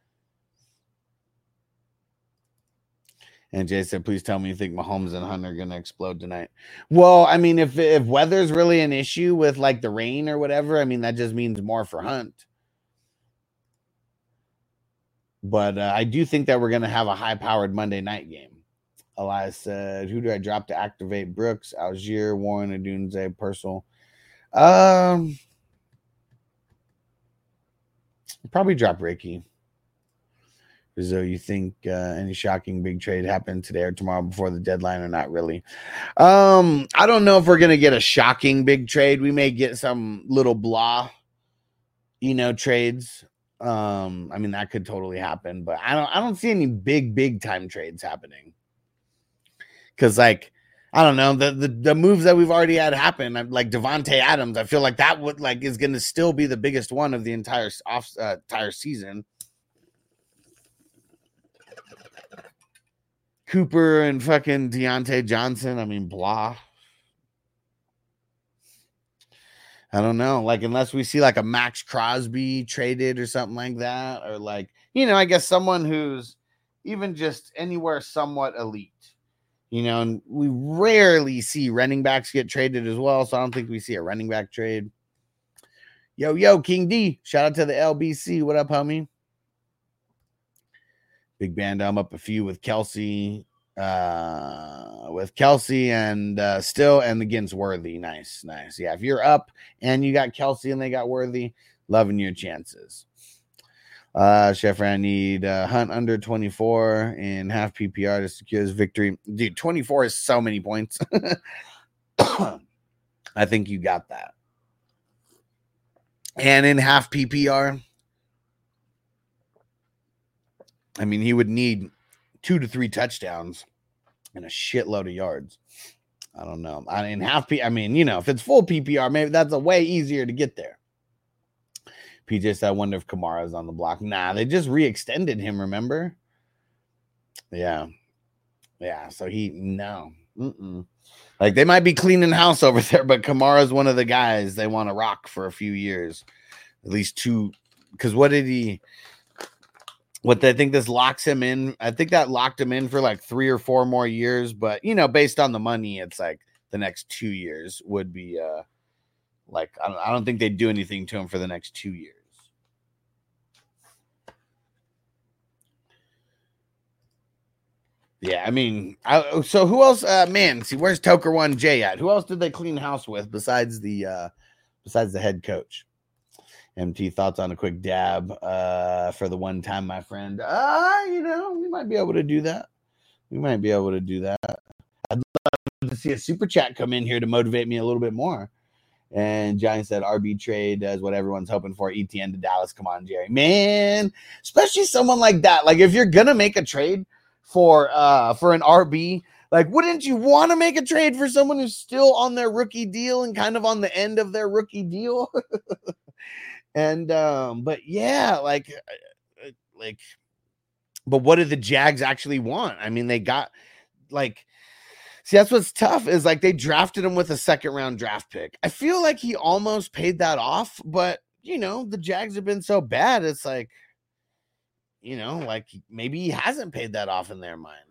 And Jay said, please tell me you think Mahomes and Hunter are going to explode tonight. Well, I mean, if if weather's really an issue with like the rain or whatever, I mean, that just means more for Hunt. But uh, I do think that we're going to have a high-powered Monday night game. Elias said, who do I drop to activate Brooks, Algier, Warren, Adunze, Purcell? Um, Probably drop Ricky. So you think uh, any shocking big trade happened today or tomorrow before the deadline or not really? Um, I don't know if we're going to get a shocking big trade. We may get some little blah, you know, trades. Um, I mean, that could totally happen, but I don't, I don't see any big, big time trades happening. Cause like, I don't know, the, the, the moves that we've already had happen, like Devontae Adams, I feel like that would like is going to still be the biggest one of the entire off uh, entire season. Cooper and fucking Deontay Johnson. I mean, blah. I don't know. Like, unless we see like a Max Crosby traded or something like that, or like, you know, I guess someone who's even just anywhere somewhat elite, you know, and we rarely see running backs get traded as well. So I don't think we see a running back trade. Yo, yo, King D. Shout out to the L B C. What up, homie? Big band, I'm up a few with Kelsey, uh, with Kelsey and uh, still and against Worthy. Nice, nice. Yeah, if you're up and you got Kelsey and they got Worthy, loving your chances. Uh, Chef, I need uh, Hunt under twenty-four in half P P R to secure his victory. Dude, twenty-four is so many points. I think you got that. And in half P P R, I mean, he would need two to three touchdowns and a shitload of yards. I don't know. I mean, half P. I mean, you know, if it's full P P R, maybe that's a way easier to get there. P J said, I wonder if Kamara's on the block. Nah, they just re-extended him, remember? Yeah. Yeah, so he, no. Mm-mm. Like, they might be cleaning house over there, but Kamara's one of the guys they want to rock for a few years. At least two. Because what did he... What they think this locks him in, I think that locked him in for like three or four more years. But, you know, based on the money, it's like the next two years would be uh, like, I don't, I don't think they'd do anything to him for the next two years. Yeah, I mean, I, so who else? Uh, man, see, where's Toker One J at? Who else did they clean house with besides the uh, besides the head coach? M T, thoughts on a quick dab uh, for the one time, my friend? Uh, you know, we might be able to do that. We might be able to do that. I'd love to see a super chat come in here to motivate me a little bit more. And Johnny said R B trade is what everyone's hoping for. E T N to Dallas. Come on, Jerry. Man, especially someone like that. Like, if you're going to make a trade for uh, for an R B, like, wouldn't you want to make a trade for someone who's still on their rookie deal and kind of on the end of their rookie deal? And, um, but yeah, like, like, but what did the Jags actually want? I mean, they got like, see, that's what's tough is like they drafted him with a second round draft pick. I feel like he almost paid that off, but you know, the Jags have been so bad. It's like, you know, like maybe he hasn't paid that off in their mind.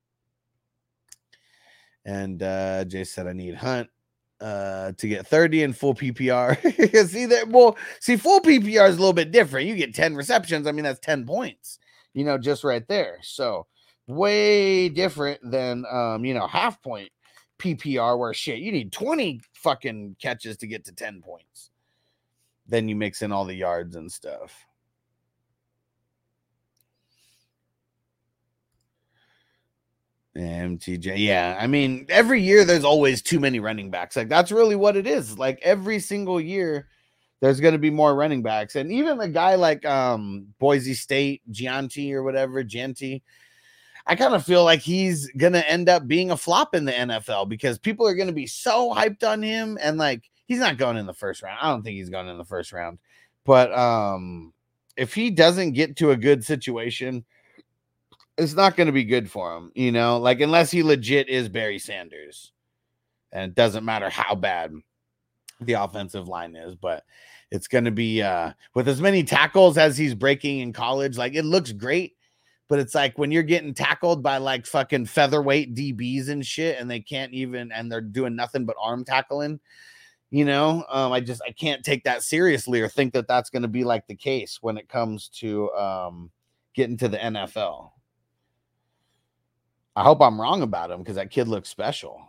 And, uh, Jay said, I need Hunt. Uh, to get thirty in full P P R. see that? Well, see, full P P R is a little bit different. You get ten receptions. I mean, that's ten points, you know, just right there. So way different than, um, you know, half point P P R where shit, you need twenty fucking catches to get to ten points. Then you mix in all the yards and stuff. M T J, yeah. I mean, every year there's always too many running backs. Like, that's really what it is. Like, every single year there's going to be more running backs. And even a guy like um, Boise State, Gianti or whatever, Gianti, I kind of feel like he's going to end up being a flop in the N F L because people are going to be so hyped on him. And, like, he's not going in the first round. I don't think he's going in the first round. But um, if he doesn't get to a good situation, it's not going to be good for him, you know, like unless he legit is Barry Sanders, and it doesn't matter how bad the offensive line is, but it's going to be uh, with as many tackles as he's breaking in college. Like, it looks great, but it's like when you're getting tackled by like fucking featherweight D Bs and shit, and they can't even, and they're doing nothing but arm tackling, you know, um, I just, I can't take that seriously or think that that's going to be like the case when it comes to um, getting to the N F L. I hope I'm wrong about him because that kid looks special.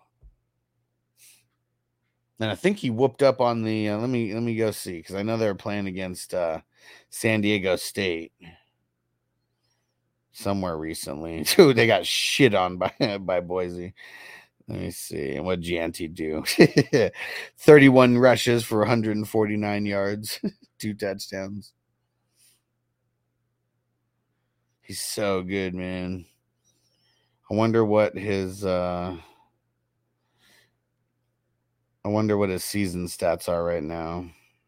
And I think he whooped up on the, uh, let me, let me go see. Cause I know they were playing against, uh, San Diego State somewhere recently. Dude, they got shit on by, by Boise. Let me see. What did Gianti do? thirty-one rushes for one hundred forty-nine yards, two touchdowns. He's so good, man. I wonder what his uh I wonder what his season stats are right now.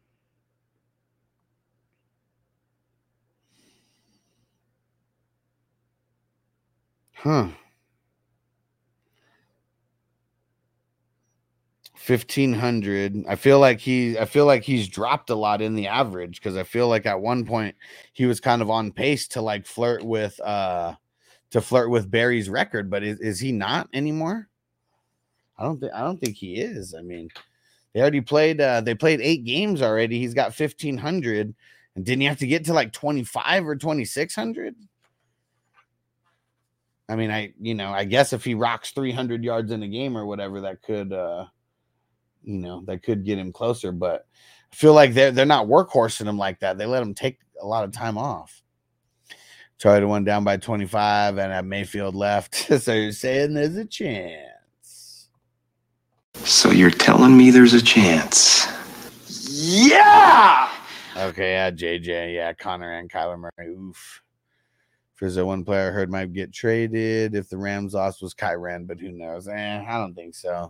Huh. fifteen hundred. I feel like he I feel like he's dropped a lot in the average, because I feel like at one point he was kind of on pace to like flirt with uh to flirt with Barry's record, but is, is he not anymore? I don't think I don't think he is. I mean, they already played uh they played eight games already. He's got fifteen hundred, and didn't he have to get to like twenty-five or twenty-six hundred? I mean, I you know, I guess if he rocks three hundred yards in a game or whatever, that could uh you know, that could get him closer, but I feel like they're they're not workhorsing him like that. They let him take a lot of time off. Charlie one down by twenty-five and have Mayfield left. So you're saying there's a chance. So you're telling me there's a chance? Yeah. Okay, yeah, J J, yeah, Connor and Kyler Murray. Oof. Frizzo, one player I heard might get traded if the Rams lost was Kyren, but who knows? Eh, I don't think so.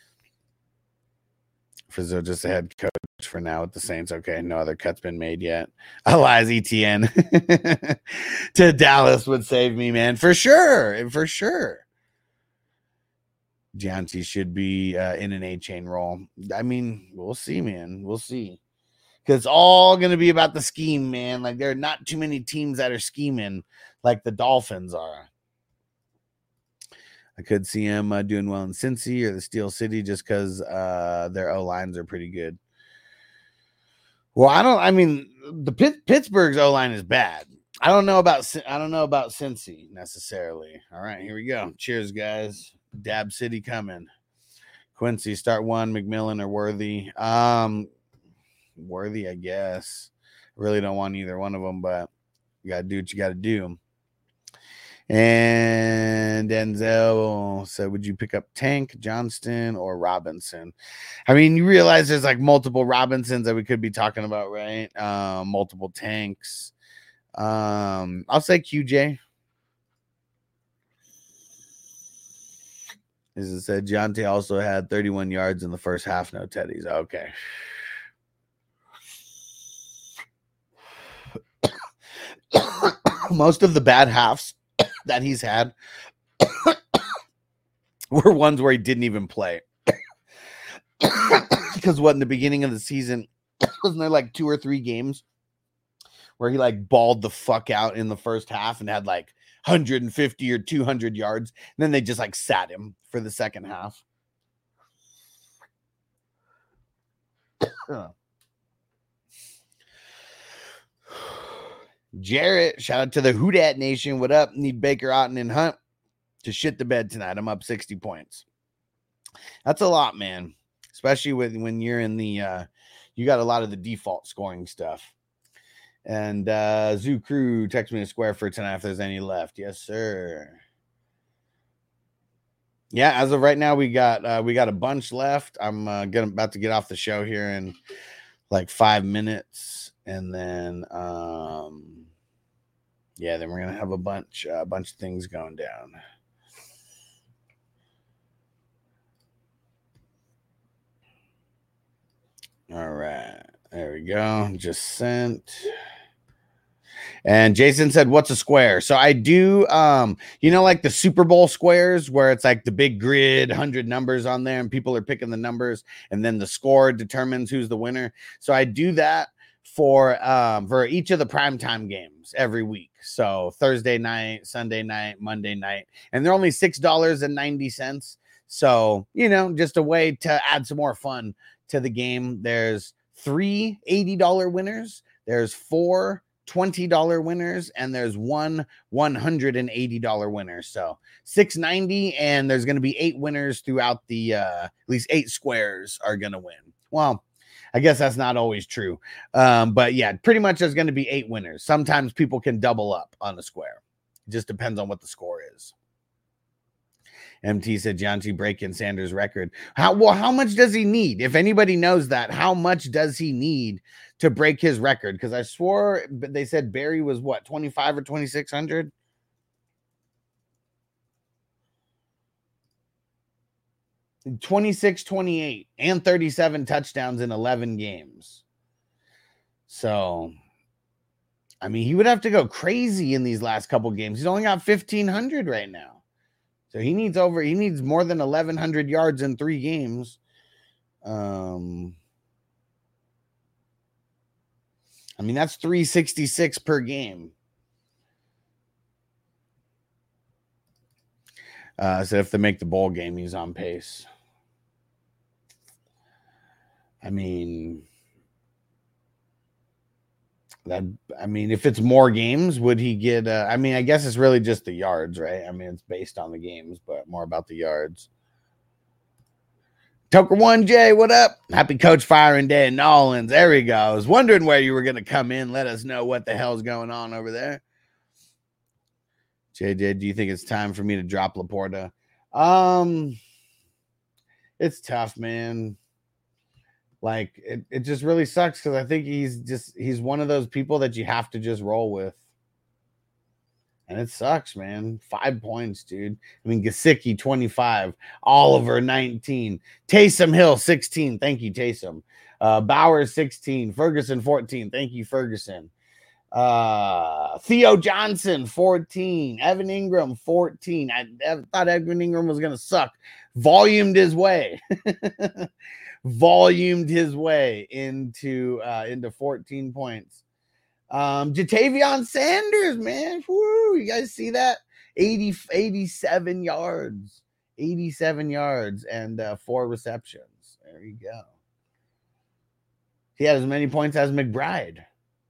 Frizzo just a head coach for now with the Saints. Okay, no other cuts been made yet. Elias Etienne to Dallas would save me, man. For sure. For sure. Gianti should be uh, in an A-chain role. I mean, we'll see, man. We'll see. Because it's all going to be about the scheme, man. Like, there are not too many teams that are scheming like the Dolphins are. I could see him uh, doing well in Cincy or the Steel City just because uh, their O-lines are pretty good. Well, I don't. I mean, the Pitt, Pittsburgh's O-line is bad. I don't know about. I don't know about Cincy necessarily. All right, here we go. Cheers, guys. Dab City coming. Quincy, start one. McMillan or Worthy. Um, Worthy, I guess. I really don't want either one of them, but you gotta do what you gotta do. And Denzel said, would you pick up Tank, Johnston, or Robinson? I mean, you realize there's like multiple Robinsons that we could be talking about, right? Um, multiple Tanks. Um, I'll say Q J. As it said, Gianti also had thirty-one yards in the first half, no Teddies. Okay. Most of the bad halves that he's had were ones where he didn't even play. Because what, in the beginning of the season, wasn't there like two or three games where he like balled the fuck out in the first half and had like one hundred fifty or two hundred yards, and then they just like sat him for the second half? Jarrett, shout out to the Who Dat Nation. What up? Need Baker, Otten, and Hunt to shit the bed tonight. I'm up sixty points. That's a lot, man. Especially with when you're in the uh you got a lot of the default scoring stuff. And uh Zoo Crew, text me a square for tonight if there's any left. Yes, sir. Yeah, as of right now, we got uh we got a bunch left. I'm uh, gonna about to get off the show here in like five minutes. And then, um, yeah, then we're going to have a bunch, a uh, bunch of things going down. All right. There we go. Just sent. And Jason said, what's a square? So I do, um, you know, like the Super Bowl squares where it's like the big grid, one hundred numbers on there and people are picking the numbers and then the score determines who's the winner. So I do that for um for each of the primetime games every week. So Thursday night, Sunday night, Monday night, and they're only six dollars and ninety cents. So, you know, just a way to add some more fun to the game. There's three eighty dollar winners, there's four twenty dollar winners, and there's one one hundred eighty dollar winner. So six ninety, and there's going to be eight winners throughout the uh at least eight squares are going to win. Well, I guess that's not always true. Um, but yeah, pretty much there's going to be eight winners. Sometimes people can double up on a square. It just depends on what the score is. M T said Gianchi breaking Sanders' record. How well? How much does he need? If anybody knows that, how much does he need to break his record? Because I swore they said Barry was what, twenty-five or twenty-six hundred. twenty-six, twenty-eight, and thirty-seven touchdowns in eleven games. So, I mean, he would have to go crazy in these last couple games. He's only got fifteen hundred right now. So he needs over, he needs more than eleven hundred yards in three games. Um, I mean, that's three sixty-six per game. Uh, so if they make the bowl game, he's on pace. I mean, that, I mean, if it's more games, would he get, uh, I mean, I guess it's really just the yards, right? I mean, it's based on the games, but more about the yards. Toker one J, what up? Happy Coach Firing Day in Nolans. There he goes. Wondering where you were going to come in. Let us know what the hell's going on over there. J J, do you think it's time for me to drop Laporta? Um, it's tough, man. Like, it, it just really sucks because I think he's just, he's one of those people that you have to just roll with. And it sucks, man. Five points, dude. I mean, Gesicki, twenty-five. Oliver, nineteen. Taysom Hill, sixteen. Thank you, Taysom. Uh, Bauer, sixteen. Ferguson, fourteen. Thank you, Ferguson. Uh, Theo Johnson, fourteen. Evan Ingram, fourteen. I, I thought Evan Ingram was going to suck. Volumed his way. Volumed his way into uh, into fourteen points. Um, Jatavion Sanders, man. Woo, you guys see that? eighty, eighty-seven yards. eighty-seven yards and uh, four receptions. There you go. He had as many points as McBride.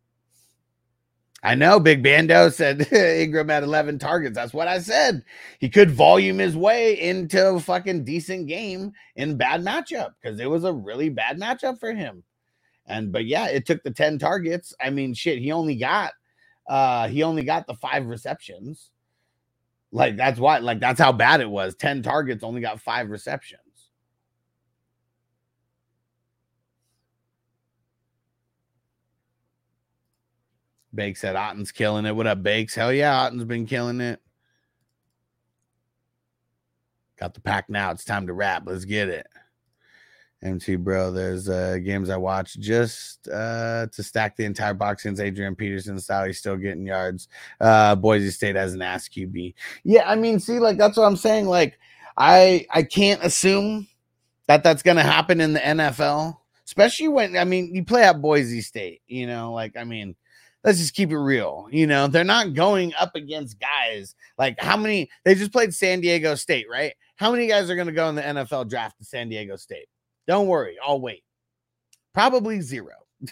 I know Big Bando said Ingram had eleven targets. That's what I said. He could volume his way into a fucking decent game in bad matchup because it was a really bad matchup for him. And but yeah, it took the ten targets. I mean, shit, he only got uh he only got the five receptions. Like that's why, like that's how bad it was. ten targets, only got five receptions. Bake said Otten's killing it. What up, Bakes? Hell yeah, Otten's been killing it. Got the pack now. It's time to wrap. Let's get it. M T, bro, there's uh, games I watched just uh, to stack the entire box since Adrian Peterson style. He's still getting yards. Uh, Boise State has an ass Q B. Yeah, I mean, see, like, that's what I'm saying. Like, I I can't assume that that's going to happen in the N F L, especially when, I mean, you play at Boise State, you know, like, I mean, let's just keep it real. You know, they're not going up against guys. Like, how many, they just played San Diego State, right? How many guys are going to go in the N F L draft to San Diego State? Don't worry, I'll wait. Probably zero.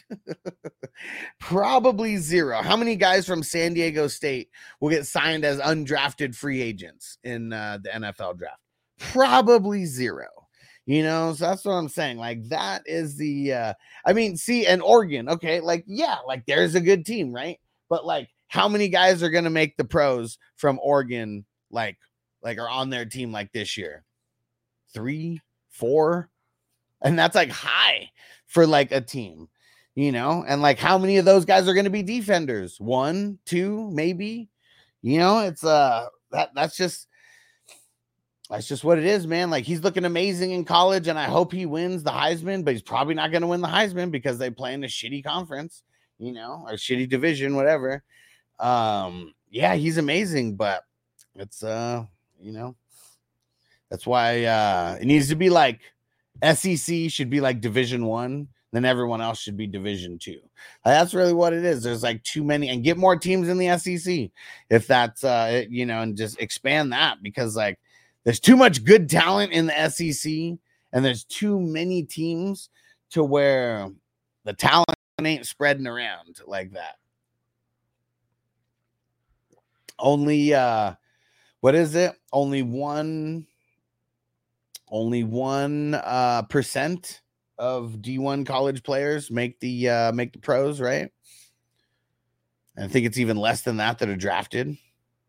Probably zero. How many guys from San Diego State will get signed as undrafted free agents in uh, the N F L draft? Probably zero. You know, so that's what I'm saying. Like, that is the, uh, I mean, see, and Oregon, okay, like, yeah, like, there's a good team, right? But, like, how many guys are going to make the pros from Oregon, like, like, are on their team, like, this year? Three, four? And that's, like, high for, like, a team, you know? And, like, how many of those guys are going to be defenders? One, two, maybe? You know, it's, uh, that that's just, that's just what it is, man. Like, he's looking amazing in college, and I hope he wins the Heisman, but he's probably not going to win the Heisman because they play in a shitty conference, you know, or shitty division, whatever. Um, yeah, he's amazing, but it's, uh, you know, that's why uh, it needs to be like S E C should be like Division One, then everyone else should be Division Two. That's really what it is. There's like too many, and get more teams in the S E C if that's, uh, you know, and just expand that because, like, there's too much good talent in the S E C, and there's too many teams to where the talent ain't spreading around like that. Only, uh, what is it? Only one, only one uh, percent of D one college players make the uh, make the pros, right? And I think it's even less than that that are drafted.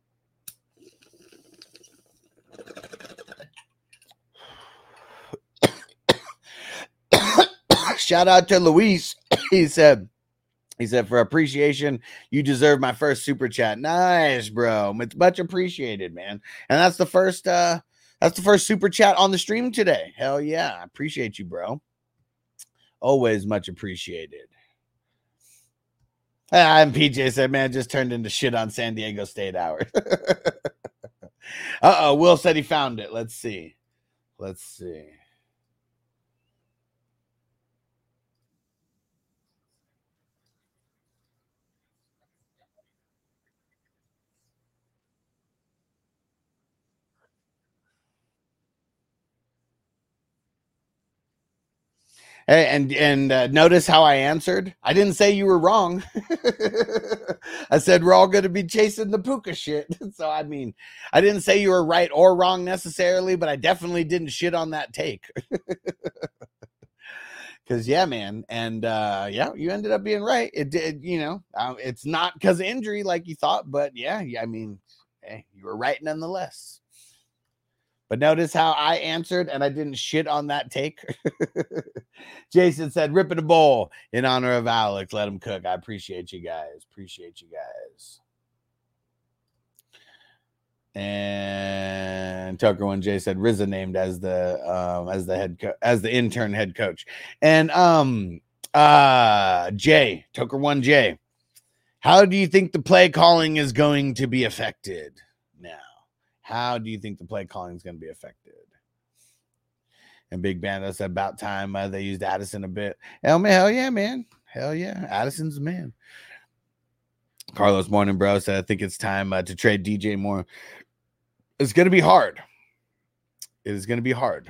Shout out to Luis. He said, he said, for appreciation, you deserve my first super chat. Nice, bro. It's much appreciated, man. And that's the first uh that's the first super chat on the stream today. Hell yeah. I appreciate you, bro. Always much appreciated. Ah, and P J said, man, just turned into shit on San Diego State hour. Uh-oh, Will said he found it. Let's see. Let's see. Hey, and and uh, notice how I answered. I didn't say you were wrong. I said we're all going to be chasing the puka shit. So I mean, I didn't say you were right or wrong necessarily, but I definitely didn't shit on that take. Because yeah, man, and uh, yeah, you ended up being right. It did, you know. Uh, it's not because of injury like you thought, but yeah, yeah. I mean, hey, you were right nonetheless. But notice how I answered and I didn't shit on that take. Jason said, rip it a bowl in honor of Alex. Let him cook. I appreciate you guys. Appreciate you guys. And Tucker One J said R Z A named as the um, as the head co- as the intern head coach. And um uh Jay, Tucker One J, how do you think the play calling is going to be affected now? How do you think the play calling is going to be affected? And Big Bando said about time uh, they used Addison a bit. Hell, man, hell yeah, man. Hell yeah. Addison's the man. Carlos Morning Bro said, I think it's time uh, to trade D J Moore. It's going to be hard. It is going to be hard.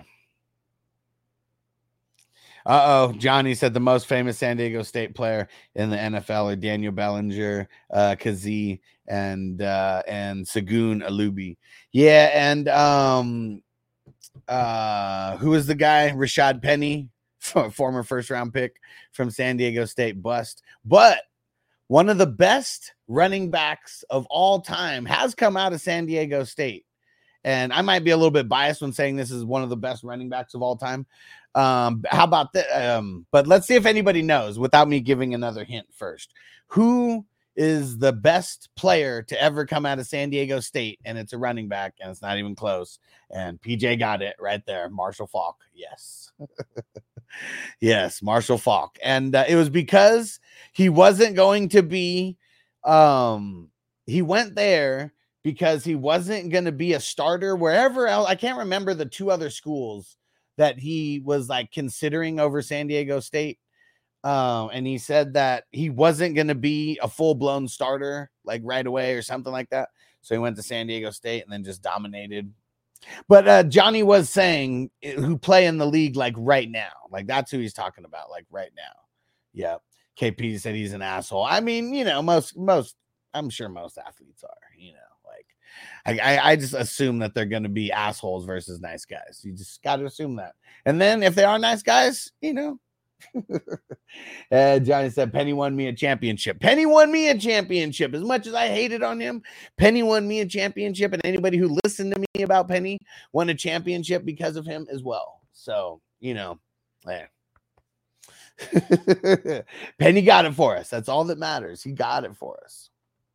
Uh-oh. Johnny said the most famous San Diego State player in the N F L are Daniel Bellinger, uh, Kazee, and uh, and Segun Alubi. Yeah, and um, uh, who is the guy? Rashad Penny, former first-round pick from San Diego State, bust. But one of the best running backs of all time has come out of San Diego State. And I might be a little bit biased when saying this is one of the best running backs of all time. Um, how about that? Um, but let's see if anybody knows without me giving another hint first. Who is the best player to ever come out of San Diego State? And it's a running back, and it's not even close. And P J got it right there. Marshall Faulk. Yes. Yes, Marshall Faulk. And uh, it was because he wasn't going to be, um, he went there because he wasn't going to be a starter wherever else. I can't remember the two other schools that he was like considering over San Diego State. Um, and he said that he wasn't going to be a full blown starter like right away or something like that. So he went to San Diego State and then just dominated. But uh, Johnny was saying who play in the league like right now. Like that's who he's talking about, like right now. Yeah. K P said he's an asshole. I mean, you know, most, most, I'm sure most athletes are, you know. I, I, I just assume that they're going to be assholes versus nice guys. You just got to assume that. And then if they are nice guys, you know. uh, Johnny said, Penny won me a championship. Penny won me a championship. As much as I hated on him, Penny won me a championship. And anybody who listened to me about Penny won a championship because of him as well. So, you know, eh. Penny got it for us. That's all that matters. He got it for us.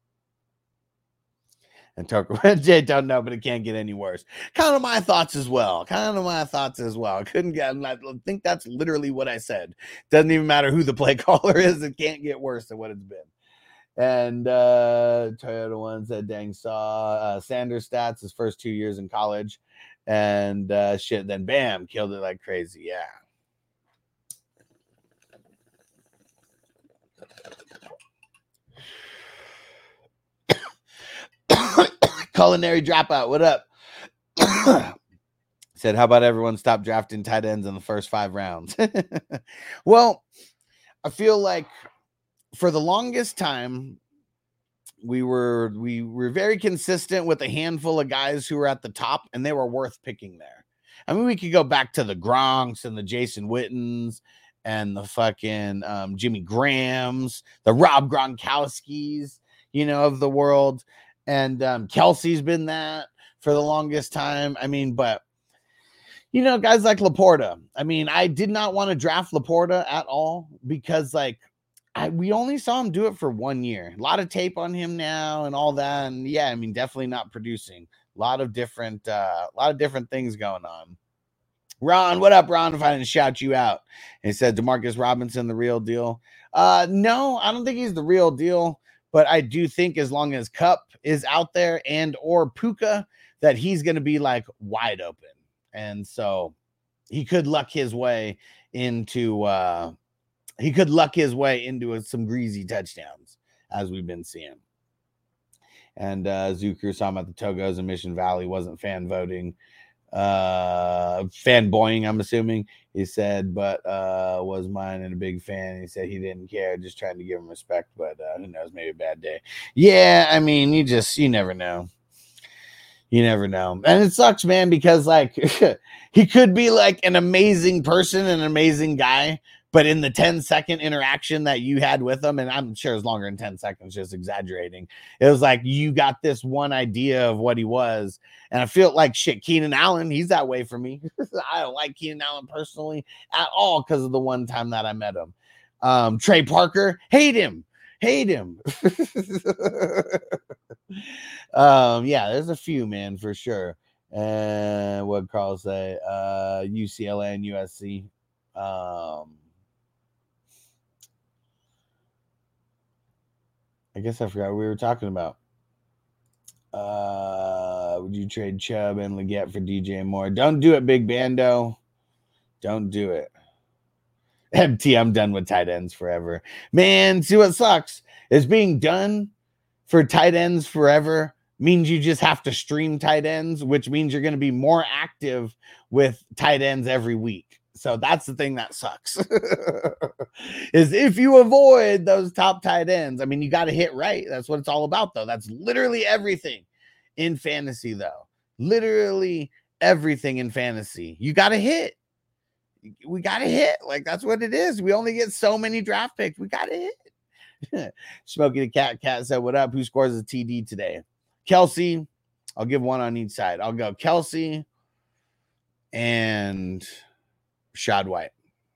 And Tucker Jay don't know, but it can't get any worse. Kind of my thoughts as well. Kind of my thoughts as well. I couldn't get. I think that's literally what I said. Doesn't even matter who the play caller is. It can't get worse than what it's been. And uh, Toyota One said, "Dang, saw uh, Sanders stats his first two years in college, and uh, shit. Then bam, killed it like crazy. Yeah." Culinary dropout, what up? Said, how about everyone stop drafting tight ends in the first five rounds? Well, I feel like for the longest time, we were we were very consistent with a handful of guys who were at the top, and they were worth picking there. I mean, we could go back to the Gronks and the Jason Wittens and the fucking um, Jimmy Grahams, the Rob Gronkowskis, you know, of the world. And um, Kelsey's been that for the longest time. I mean, but, you know, guys like Laporta. I mean, I did not want to draft Laporta at all because, like, I, we only saw him do it for one year. A lot of tape on him now and all that. And, yeah, I mean, definitely not producing. A lot of different, uh, a lot of different things going on. Ron, what up, Ron? If I didn't shout you out. He said, DeMarcus Robinson, the real deal. Uh, no, I don't think he's the real deal. But I do think as long as Cup is out there and or Puka, that he's going to be like wide open. And so he could luck his way into, uh, he could luck his way into a, some greasy touchdowns as we've been seeing. And uh, Zucker talking about the Togos in Mission Valley wasn't fan voting. Uh, fanboying, I'm assuming. He said, but uh, was mine and a big fan. He said he didn't care, just trying to give him respect, but uh, who knows, maybe a bad day. Yeah, I mean, you just, you never know. You never know. And it sucks, man, because like he could be like an amazing person, an amazing guy, but in the ten second interaction that you had with him, and I'm sure it's longer than ten seconds, just exaggerating. It was like you got this one idea of what he was. And I feel like shit, Keenan Allen, he's that way for me. I don't like Keenan Allen personally at all because of the one time that I met him. Um, Trey Parker, hate him. Hate him. um, yeah, there's a few, man, for sure. And what Carl say? Uh, U C L A and U S C. Um, I guess I forgot what we were talking about. Uh, would you trade Chubb and Leggett for D J Moore? Don't do it, Big Bando. Don't do it. M T, I'm done with tight ends forever. Man, see what sucks is being done for tight ends forever means you just have to stream tight ends, which means you're going to be more active with tight ends every week. So that's the thing that sucks is if you avoid those top tight ends, I mean, you got to hit right. That's what it's all about, though. That's literally everything in fantasy, though. Literally everything in fantasy. You got to hit. We got to hit. Like, that's what it is. We only get so many draft picks. We got to hit. Smokey the Cat Cat said, what up? Who scores a T D today? Kelsey. I'll give one on each side. I'll go Kelsey and Shad White.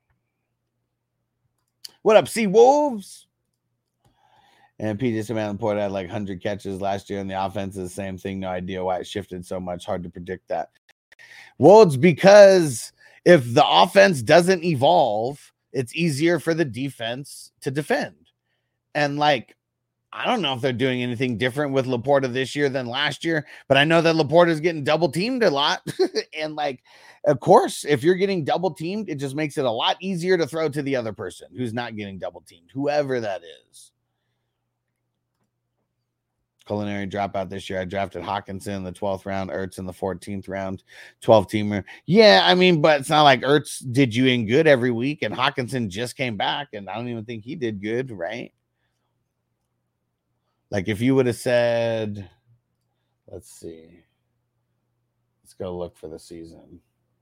What up, Sea Wolves? And P J Davenport had like one hundred catches last year, and the offense is the same thing. No idea why it shifted so much. Hard to predict that. Well, it's because if the offense doesn't evolve, it's easier for the defense to defend. And like, I don't know if they're doing anything different with Laporta this year than last year, but I know that Laporta is getting double teamed a lot. And like, of course, if you're getting double teamed, it just makes it a lot easier to throw to the other person who's not getting double teamed, whoever that is. Culinary dropout this year. I drafted Hawkinson in the twelfth round, Ertz in the fourteenth round, twelve teamer. Yeah, I mean, but it's not like Ertz did you in good every week, and Hawkinson just came back, and I don't even think he did good, right? Like if you would have said, let's see, let's go look for the season.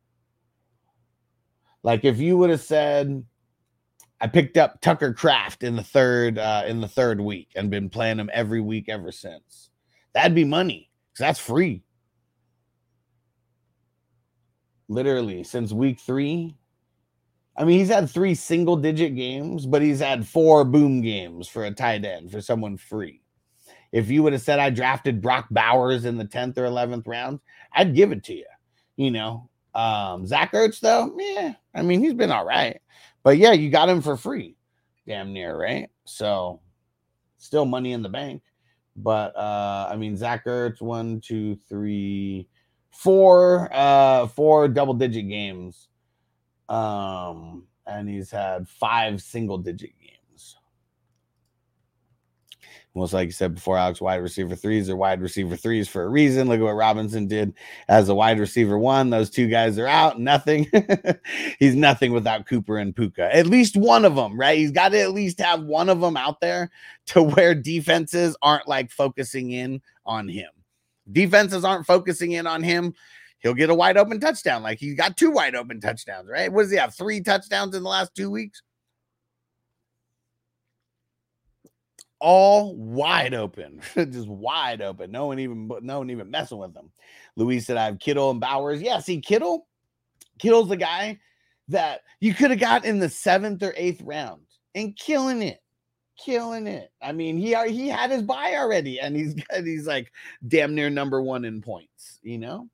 Like if you would have said, I picked up Tucker Kraft in the third uh, in the third week and been playing him every week ever since, that'd be money because that's free. Literally since week three. I mean, he's had three single digit games, but he's had four boom games for a tight end for someone free. If you would have said I drafted Brock Bowers in the tenth or eleventh round, I'd give it to you. You know, um, Zach Ertz, though, yeah, I mean, he's been all right. But, yeah, you got him for free, damn near, right? So, still money in the bank. But, uh, I mean, Zach Ertz, one, two, three, four, uh, four double-digit games. Um, and he's had five single-digit games. Most like you said before, Alex, wide receiver threes are wide receiver threes for a reason. Look at what Robinson did as a wide receiver one. Those two guys are out. Nothing. He's nothing without Cooper and Puka. At least one of them, right? He's got to at least have one of them out there to where defenses aren't like focusing in on him. Defenses aren't focusing in on him. he'll get a wide open touchdown. Like he got two wide open touchdowns, right? What does he have? Three touchdowns in the last two weeks? All wide open, just wide open. No one even, no one even messing with them. Luis said, I have Kittle and Bowers. Yeah, see, Kittle, Kittle's the guy that you could have got in the seventh or eighth round and killing it, killing it. I mean, he he had his bye already, and he's he's like damn near number one in points, you know.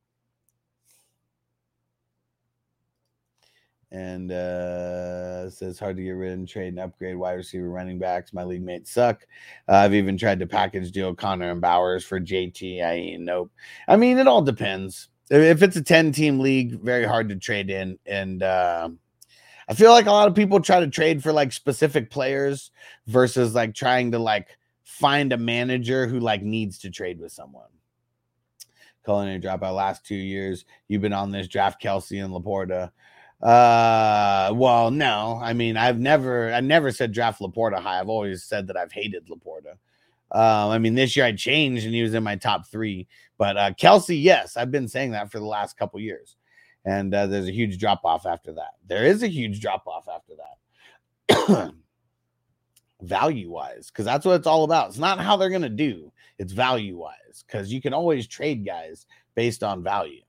And uh says hard to get rid and trade and upgrade wide receiver running backs. My league mates suck. Uh, I've even tried to package deal Connor and Bowers for J T. I nope. I mean, it all depends. If it's a ten team league, very hard to trade in. And uh, I feel like a lot of people try to trade for like specific players versus like trying to like find a manager who like needs to trade with someone. Culinary dropout last two years. You've been on this draft Kelsey and Laporta. Uh, well, no, I mean, I've never, I never said draft Laporta high. I've always said that I've hated Laporta. Um, I mean, this year I changed and he was in my top three, but, uh, Kelsey, yes, I've been saying that for the last couple years. And, uh, there's a huge drop off after that. There is a huge drop off after that. Value wise, because that's what it's all about. It's not how they're going to do. It's value wise, because you can always trade guys based on value.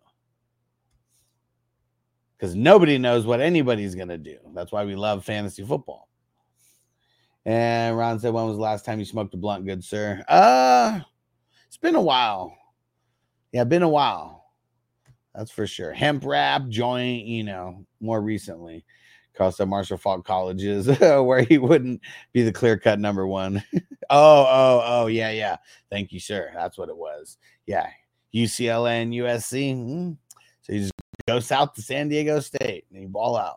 Because nobody knows what anybody's going to do. That's why we love fantasy football. And Ron said, when was the last time you smoked a blunt, good sir? Uh, it's been a while. Yeah, been a while. That's for sure. Hemp wrap, joint, you know, more recently. Carl said Marshall Falk colleges where he wouldn't be the clear-cut number one. oh, oh, oh, yeah, yeah. Thank you, sir. That's what it was. Yeah, U C L A and U S C. Mm-hmm. So you just go south to San Diego State and you ball out.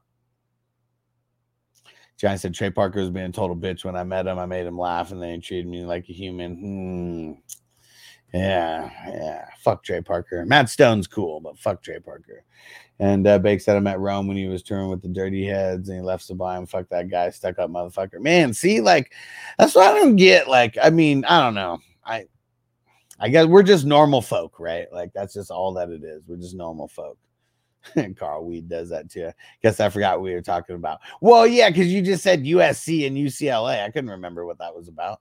Giant said Trey Parker was being a total bitch when I met him. I made him laugh and then he treated me like a human. Hmm. Yeah, yeah. Fuck Trey Parker. Matt Stone's cool, but fuck Trey Parker. And uh, Bake said I met Rome when he was touring with the Dirty Heads and he left Sublime. Fuck that guy, stuck up motherfucker. Man, see, like, that's what I don't get. Like, I mean, I don't know. I I guess we're just normal folk, right? Like, that's just all that it is. We're just normal folk. And Carl Weed does that too. Guess I forgot what we were talking about. Well, yeah, because you just said U S C and U C L A. I couldn't remember what that was about.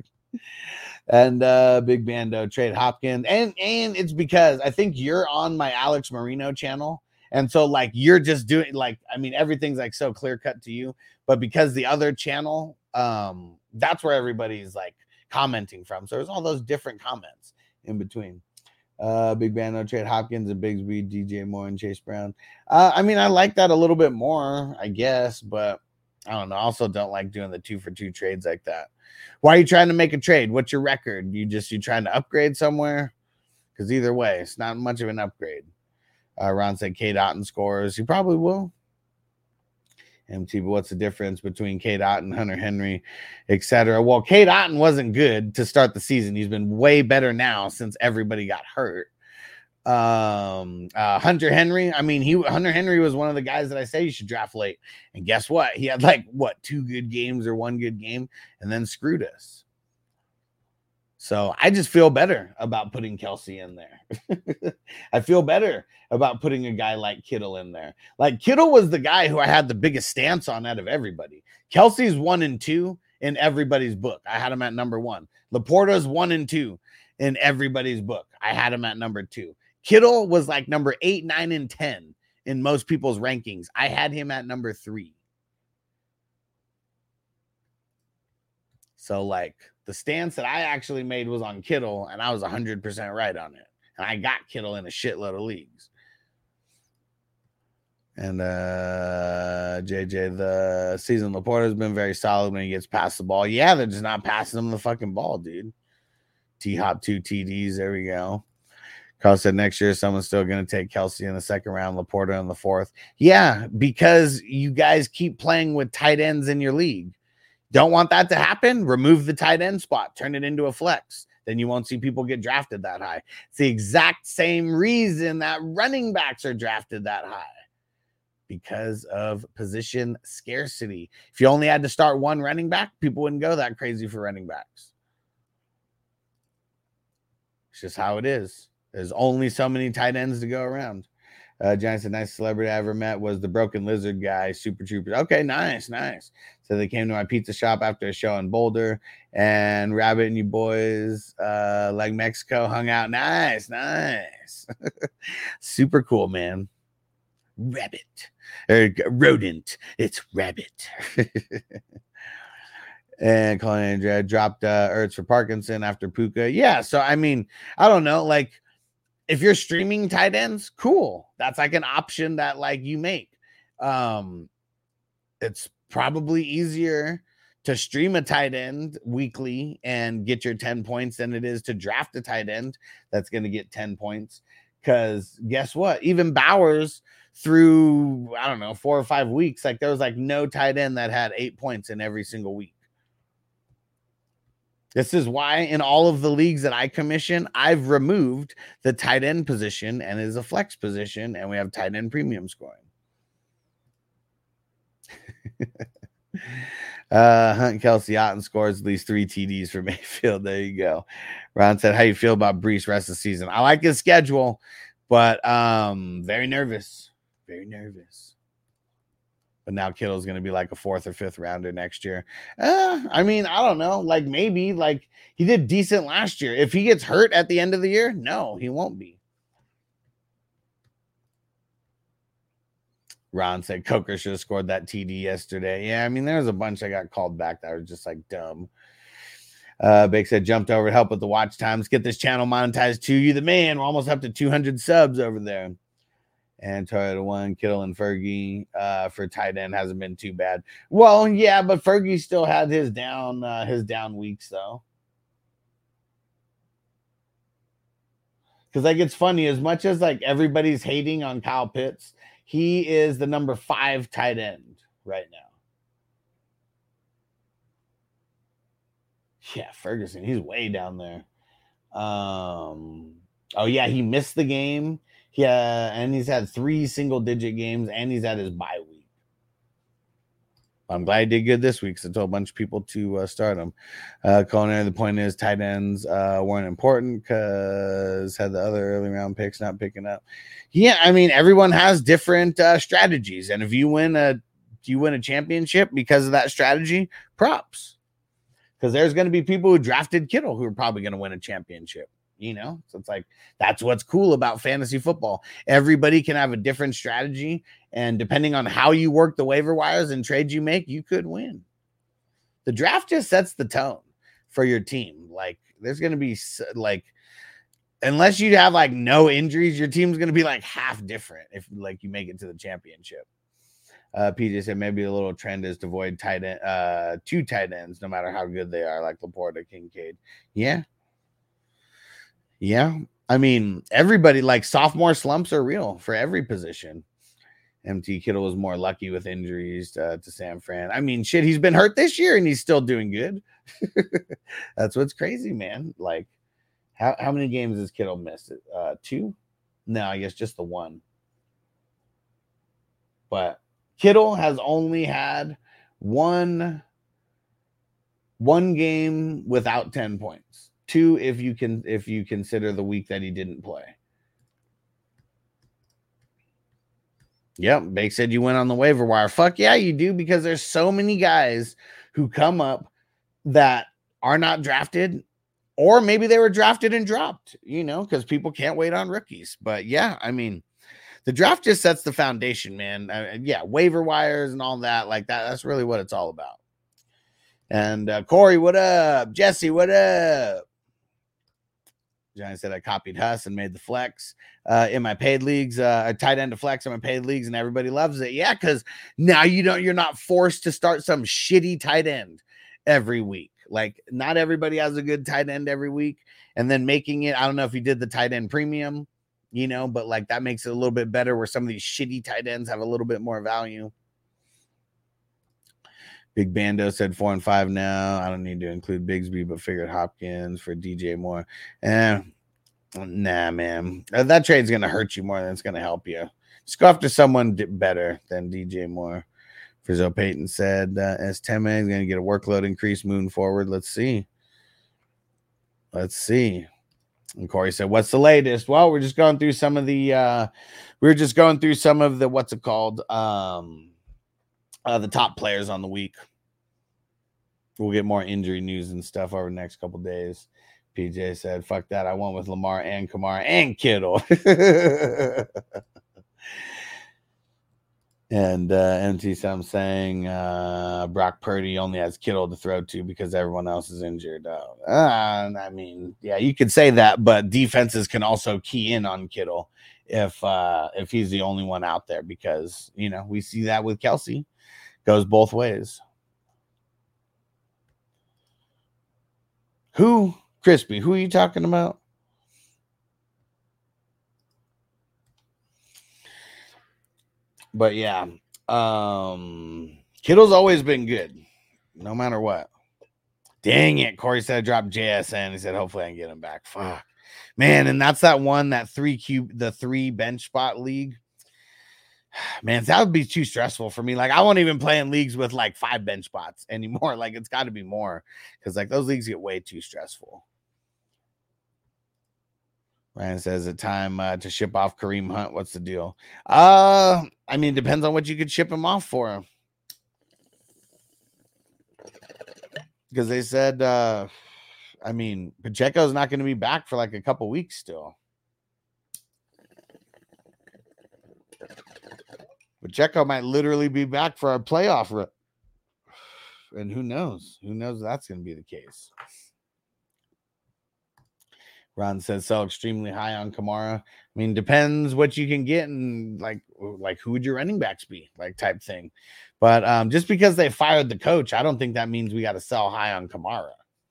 And uh Big Bando trade Hopkins. And and it's because I think you're on my Alex Marino channel. And so like you're just doing like, I mean, everything's like so clear cut to you. But because the other channel, um, that's where everybody's like commenting from. So there's all those different comments in between. Uh, Big Bando trade Hopkins and Bigsby, D J Moore, and Chase Brown. Uh, I mean, I like that a little bit more, I guess, but I don't know. I also don't like doing the two for two trades like that. Why are you trying to make a trade? What's your record? You just you trying to upgrade somewhere? Because either way, it's not much of an upgrade. Uh, Ron said K. Dotton scores. He probably will. M T, but what's the difference between K. Dotton, Hunter Henry, et cetera? Well, K. Dotton wasn't good to start the season. He's been way better now since everybody got hurt. Um, uh, Hunter Henry, I mean, he Hunter Henry was one of the guys that I say you should draft late. And guess what? He had like, what, two good games or one good game and then screwed us. So I just feel better about putting Kelsey in there. I feel better about putting a guy like Kittle in there. Like Kittle was the guy who I had the biggest stance on out of everybody. Kelsey's one and two in everybody's book. I had him at number one. Laporta's one and two in everybody's book. I had him at number two. Kittle was like number eight, nine, and ten in most people's rankings. I had him at number three. So like the stance that I actually made was on Kittle, and I was one hundred percent right on it. And I got Kittle in a shitload of leagues. And uh, J J, the season Laporta has been very solid when he gets past the ball. Yeah, they're just not passing him the fucking ball, dude. T-Hop, two T Ds. There we go. Carl said next year someone's still going to take Kelsey in the second round, Laporta in the fourth. Yeah, because you guys keep playing with tight ends in your league. Don't want that to happen? Remove the tight end spot. Turn it into a flex. Then you won't see people get drafted that high. It's the exact same reason that running backs are drafted that high. Because of position scarcity. If you only had to start one running back, people wouldn't go that crazy for running backs. It's just how it is. There's only so many tight ends to go around. Uh, Giants, the nicest celebrity I ever met was the Broken Lizard guy, Super Troopers. Okay, nice, nice. So they came to my pizza shop after a show in Boulder, and Rabbit and you boys, uh, like Mexico, hung out. Nice, nice. Super cool, man. Rabbit. Or rodent. It's Rabbit. And Colin Andrea dropped uh, Ertz for Parkinson after Puka. Yeah, so I mean, I don't know, like, if you're streaming tight ends, cool. That's like an option that like you make. Um, it's probably easier to stream a tight end weekly and get your ten points than it is to draft a tight end that's going to get ten points. Because guess what? Even Bowers through, I don't know, four or five weeks, like there was like no tight end that had eight points in every single week. This is why in all of the leagues that I commission, I've removed the tight end position and it is a flex position, and we have tight end premium scoring. uh, Hunt Kelsey Otten scores at least three T Ds for Mayfield. There you go. Ron said, how you feel about Brees rest of the season? I like his schedule, but um, very nervous. Very nervous. But now Kittle's going to be like a fourth or fifth rounder next year. Uh, I mean, I don't know. Like maybe like he did decent last year. If he gets hurt at the end of the year, no, he won't be. Ron said Coker should have scored that T D yesterday. Yeah, I mean, there was a bunch I got called back that were just like dumb. Uh, Bake said jumped over to help with the watch times. Get this channel monetized to you, the man. We're almost up to two hundred subs over there. And Toyota one, Kittle and Fergie uh, for tight end hasn't been too bad. Well, yeah, but Fergie still had his down uh, his down weeks though. Because like it's funny, as much as like everybody's hating on Kyle Pitts, he is the number five tight end right now. Yeah, Ferguson, he's way down there. Um, oh yeah, he missed the game. Yeah, and he's had three single-digit games, and he's had his bye week. I'm glad he did good this week, because I told a bunch of people to uh, start him. Uh, Culinary, the point is tight ends uh, weren't important because had the other early round picks not picking up. Yeah, I mean, everyone has different uh, strategies, and if you win a you win a championship because of that strategy, props. Because there's going to be people who drafted Kittle who are probably going to win a championship. You know, so it's like that's what's cool about fantasy football. Everybody can have a different strategy, and depending on how you work the waiver wires and trades you make, you could win. The draft just sets the tone for your team. Like, there's going to be like, unless you have like no injuries, your team's going to be like half different if like you make it to the championship. Uh, P J said maybe a little trend is to avoid tight end, uh, two tight ends, no matter how good they are, like Laporta, Kincaid. Yeah. Yeah, I mean, everybody, like, sophomore slumps are real for every position. M T Kittle was more lucky with injuries uh, to San Fran. I mean, shit, he's been hurt this year and he's still doing good. That's what's crazy, man. Like, how, how many games has Kittle missed? Uh, two? No, I guess just the one. But Kittle has only had one, one game without ten points. Two, if you can, if you consider the week that he didn't play. Yep, Bake said you went on the waiver wire. Fuck yeah, you do, because there's so many guys who come up that are not drafted, or maybe they were drafted and dropped, you know, because people can't wait on rookies. But yeah, I mean, the draft just sets the foundation, man. Uh, yeah, waiver wires and all that, like that. That's really what it's all about. And uh, Corey, what up? Jesse, what up? Johnny said I copied Huss and made the flex uh, in my paid leagues, uh, a tight end to flex in my paid leagues, and everybody loves it. Yeah, because now you don't, you're not forced to start some shitty tight end every week. Like, not everybody has a good tight end every week, and then making it. I don't know if you did the tight end premium, you know, but like that makes it a little bit better where some of these shitty tight ends have a little bit more value. Big Bando said four and five now. I don't need to include Bigsby, but figured Hopkins for D J Moore. Eh, nah, man. That trade's going to hurt you more than it's going to help you. Just go after someone better than D J Moore. Frizzo Payton said uh, S Teme is going to get a workload increase moving forward. Let's see. Let's see. And Corey said, what's the latest? Well, we're just going through some of the uh we're just going through some of the what's it called? Um uh the top players on the week. We'll get more injury news and stuff over the next couple days. P J said, fuck that. I went with Lamar and Kamara and Kittle. And uh, M T said, I'm saying uh, Brock Purdy only has Kittle to throw to because everyone else is injured. Uh, uh, I mean, yeah, you could say that, but defenses can also key in on Kittle if uh, if he's the only one out there because, you know, we see that with Kelsey. Goes both ways. Who? Crispy, who are you talking about? But yeah, um, Kittle's always been good, no matter what. Dang it, Corey said I dropped J S N. He said hopefully I can get him back. Fuck, man, and that's that one, that three cube, the three bench spot league. Man, that would be too stressful for me. Like I won't even play in leagues with like five bench spots anymore. Like it's got to be more because like those leagues get way too stressful. Ryan says it's time uh, to ship off Kareem Hunt. What's the deal? Uh, I mean, depends on what you could ship him off for. Because they said, uh, I mean, Pacheco's not going to be back for like a couple weeks still. Pacheco might literally be back for a playoff run. And who knows? Who knows if that's going to be the case? Ron says sell extremely high on Kamara. I mean, depends what you can get and like like who would your running backs be, like type thing. But um, just because they fired the coach, I don't think that means we got to sell high on Kamara.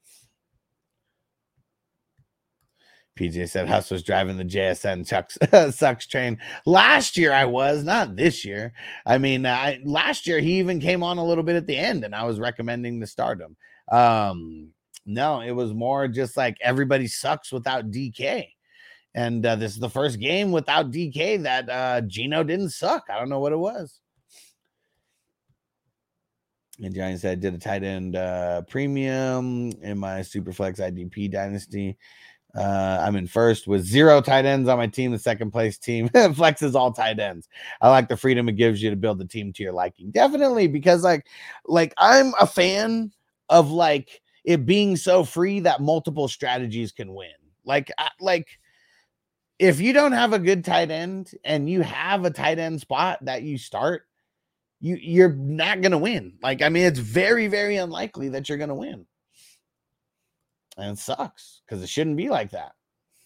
P J said Huss was driving the J S N sucks, sucks train. Last year I was, not this year. I mean, I, last year he even came on a little bit at the end, and I was recommending to start him. Um, No, it was more just like everybody sucks without D K. And uh, this is the first game without D K that uh, Geno didn't suck. I don't know what it was. And Johnny said, did a tight end uh, premium in my Superflex I D P dynasty. Uh, I'm in first with zero tight ends on my team. The second place team flexes all tight ends. I like the freedom it gives you to build the team to your liking. Definitely, because like, like I'm a fan of like, it being so free that multiple strategies can win. Like, like if you don't have a good tight end and you have a tight end spot that you start, you, you're not going to win. Like, I mean, it's very, very unlikely that you're going to win. And it sucks because it shouldn't be like that.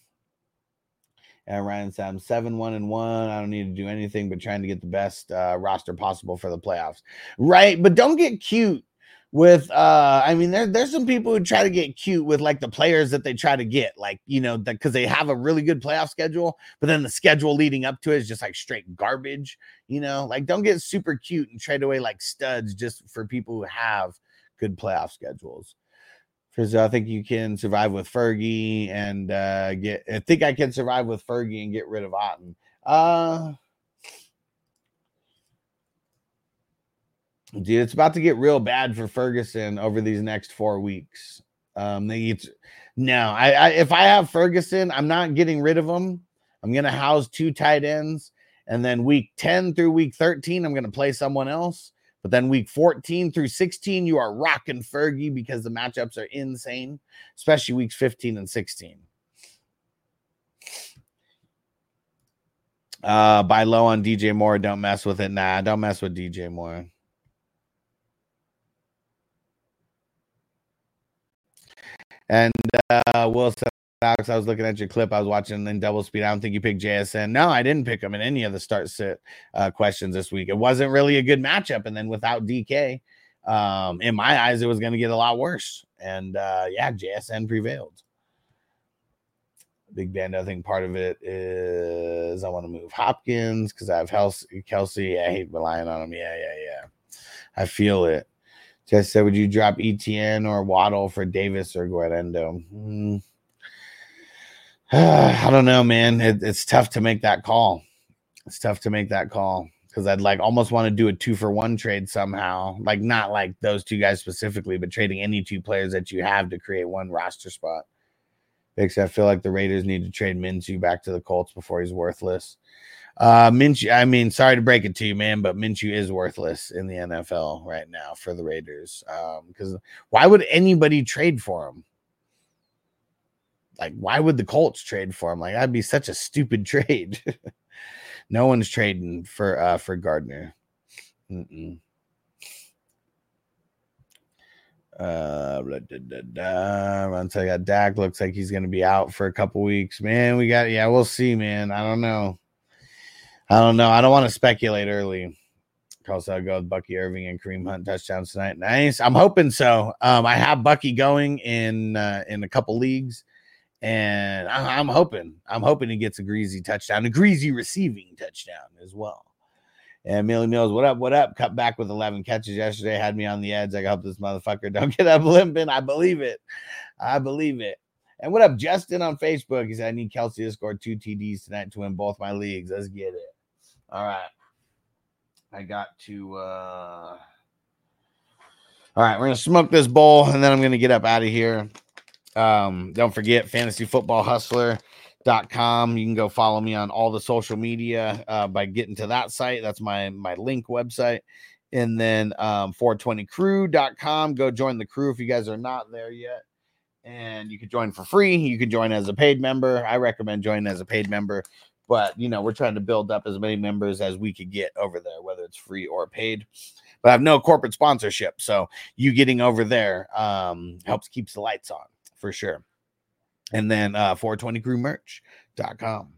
And Ryan said, I'm seven, one, and one. I don't need to do anything but trying to get the best uh, roster possible for the playoffs. Right. But don't get cute with, uh, I mean, there, there's some people who try to get cute with like the players that they try to get, like, you know, because they have a really good playoff schedule, but then the schedule leading up to it is just like straight garbage, you know, like don't get super cute and trade away like studs just for people who have good playoff schedules. Because I think you can survive with Fergie and uh, get, I think I can survive with Fergie and get rid of Otten. Uh, Dude, it's about to get real bad for Ferguson over these next four weeks. Um, they each, no, I, I if I have Ferguson, I'm not getting rid of him. I'm gonna house two tight ends, and then week ten through week thirteen, I'm gonna play someone else. But then week fourteen through sixteen, you are rocking Fergie because the matchups are insane, especially weeks fifteen and sixteen. Uh, buy low on D J Moore. Don't mess with it. Nah, don't mess with D J Moore. And uh, Will said, Alex, I was looking at your clip. I was watching in double speed. I don't think you picked J S N. No, I didn't pick him in any of the start sit uh, questions this week. It wasn't really a good matchup. And then without D K, um, in my eyes, it was going to get a lot worse. And uh, yeah, J S N prevailed. Big Band, I think part of it is I want to move Hopkins because I have Kelsey. I hate relying on him. Yeah, yeah, yeah. I feel it. Just said, would you drop E T N or Waddle for Davis or Guarendo? Hmm. I don't know, man. It, it's tough to make that call. It's tough to make that call because I'd like almost want to do a two for one trade somehow. Like not like those two guys specifically, but trading any two players that you have to create one roster spot. Bix, I feel like the Raiders need to trade Minshew back to the Colts before he's worthless. Uh, Minshew, I mean, sorry to break it to you, man, but Minshew is worthless in the N F L right now for the Raiders. Um, because why would anybody trade for him? Like, why would the Colts trade for him? Like, that'd be such a stupid trade. No one's trading for uh for Gardner. Mm-mm. Uh, blah, da, da, da. Once I got Dak, looks like he's going to be out for a couple weeks. Man, we got, yeah, we'll see, man. I don't know. I don't know. I don't want to speculate early. Also, I'll go with Bucky Irving and Kareem Hunt touchdowns tonight. Nice. I'm hoping so. Um, I have Bucky going in uh, in a couple leagues, and I, I'm hoping. I'm hoping he gets a greasy touchdown, a greasy receiving touchdown as well. And Millie Mills, what up, what up? Cut back with eleven catches yesterday. Had me on the edge. I hope this motherfucker don't get up limping. I believe it. I believe it. And what up, Justin on Facebook? He said, I need Kelsey to score two T Ds tonight to win both my leagues. Let's get it. All right. I got to... Uh... All right, we're going to smoke this bowl, and then I'm going to get up out of here. Um, don't forget, fantasy football hustler dot com. You can go follow me on all the social media uh, by getting to that site. That's my my link website. And then um, four twenty crew dot com. Go join the crew if you guys are not there yet. And you can join for free. You can join as a paid member. I recommend joining as a paid member. But, you know, we're trying to build up as many members as we could get over there, whether it's free or paid. But I have no corporate sponsorship. So you getting over there um, helps keeps the lights on for sure. And then uh, four twenty crew merch dot com.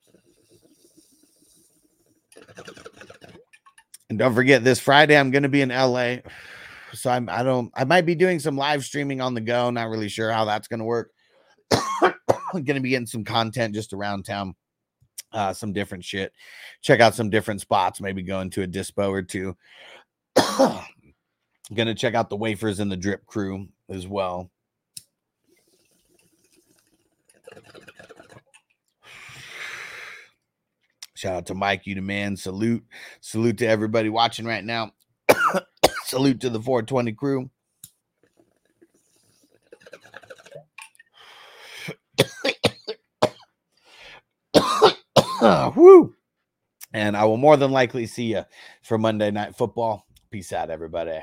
And don't forget, this Friday I'm going to be in L A. So I'm I don't I might be doing some live streaming on the go. Not really sure how that's going to work. I'm going to be getting some content just around town. Uh, some different shit. Check out some different spots. Maybe go into a dispo or two. I'm going to check out the Wafers and the Drip crew as well. Shout out to Mike, you the man. Salute. Salute to everybody watching right now. Salute to the four twenty crew. Woo. And I will more than likely see you for Monday Night Football. Peace out, everybody.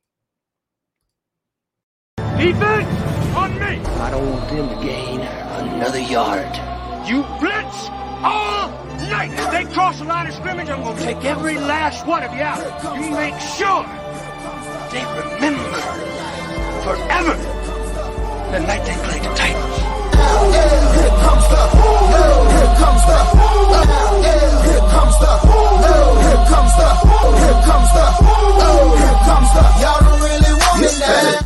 Defense on me. I don't want them to gain another yard. You blitz all night. If they cross the line of scrimmage, I'm going to take every last one of you out. You make sure they remember forever the night they played the Titans. Here comes the, here comes the, here comes the, here comes the, here comes the, here comes the, y'all don't really want me now.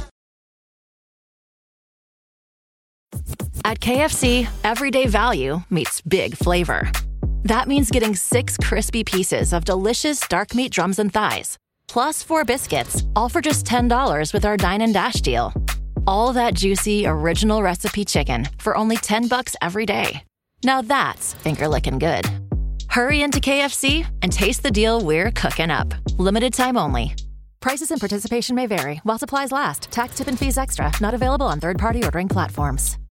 At K F C, everyday value meets big flavor. That means getting six crispy pieces of delicious dark meat drums and thighs, plus four biscuits, all for just ten dollars with our Dine and Dash deal. All that juicy, original recipe chicken for only ten bucks every day. Now that's finger-licking good. Hurry into K F C and taste the deal we're cooking up. Limited time only. Prices and participation may vary while supplies last. Tax, tip, and fees extra. Not available on third-party ordering platforms.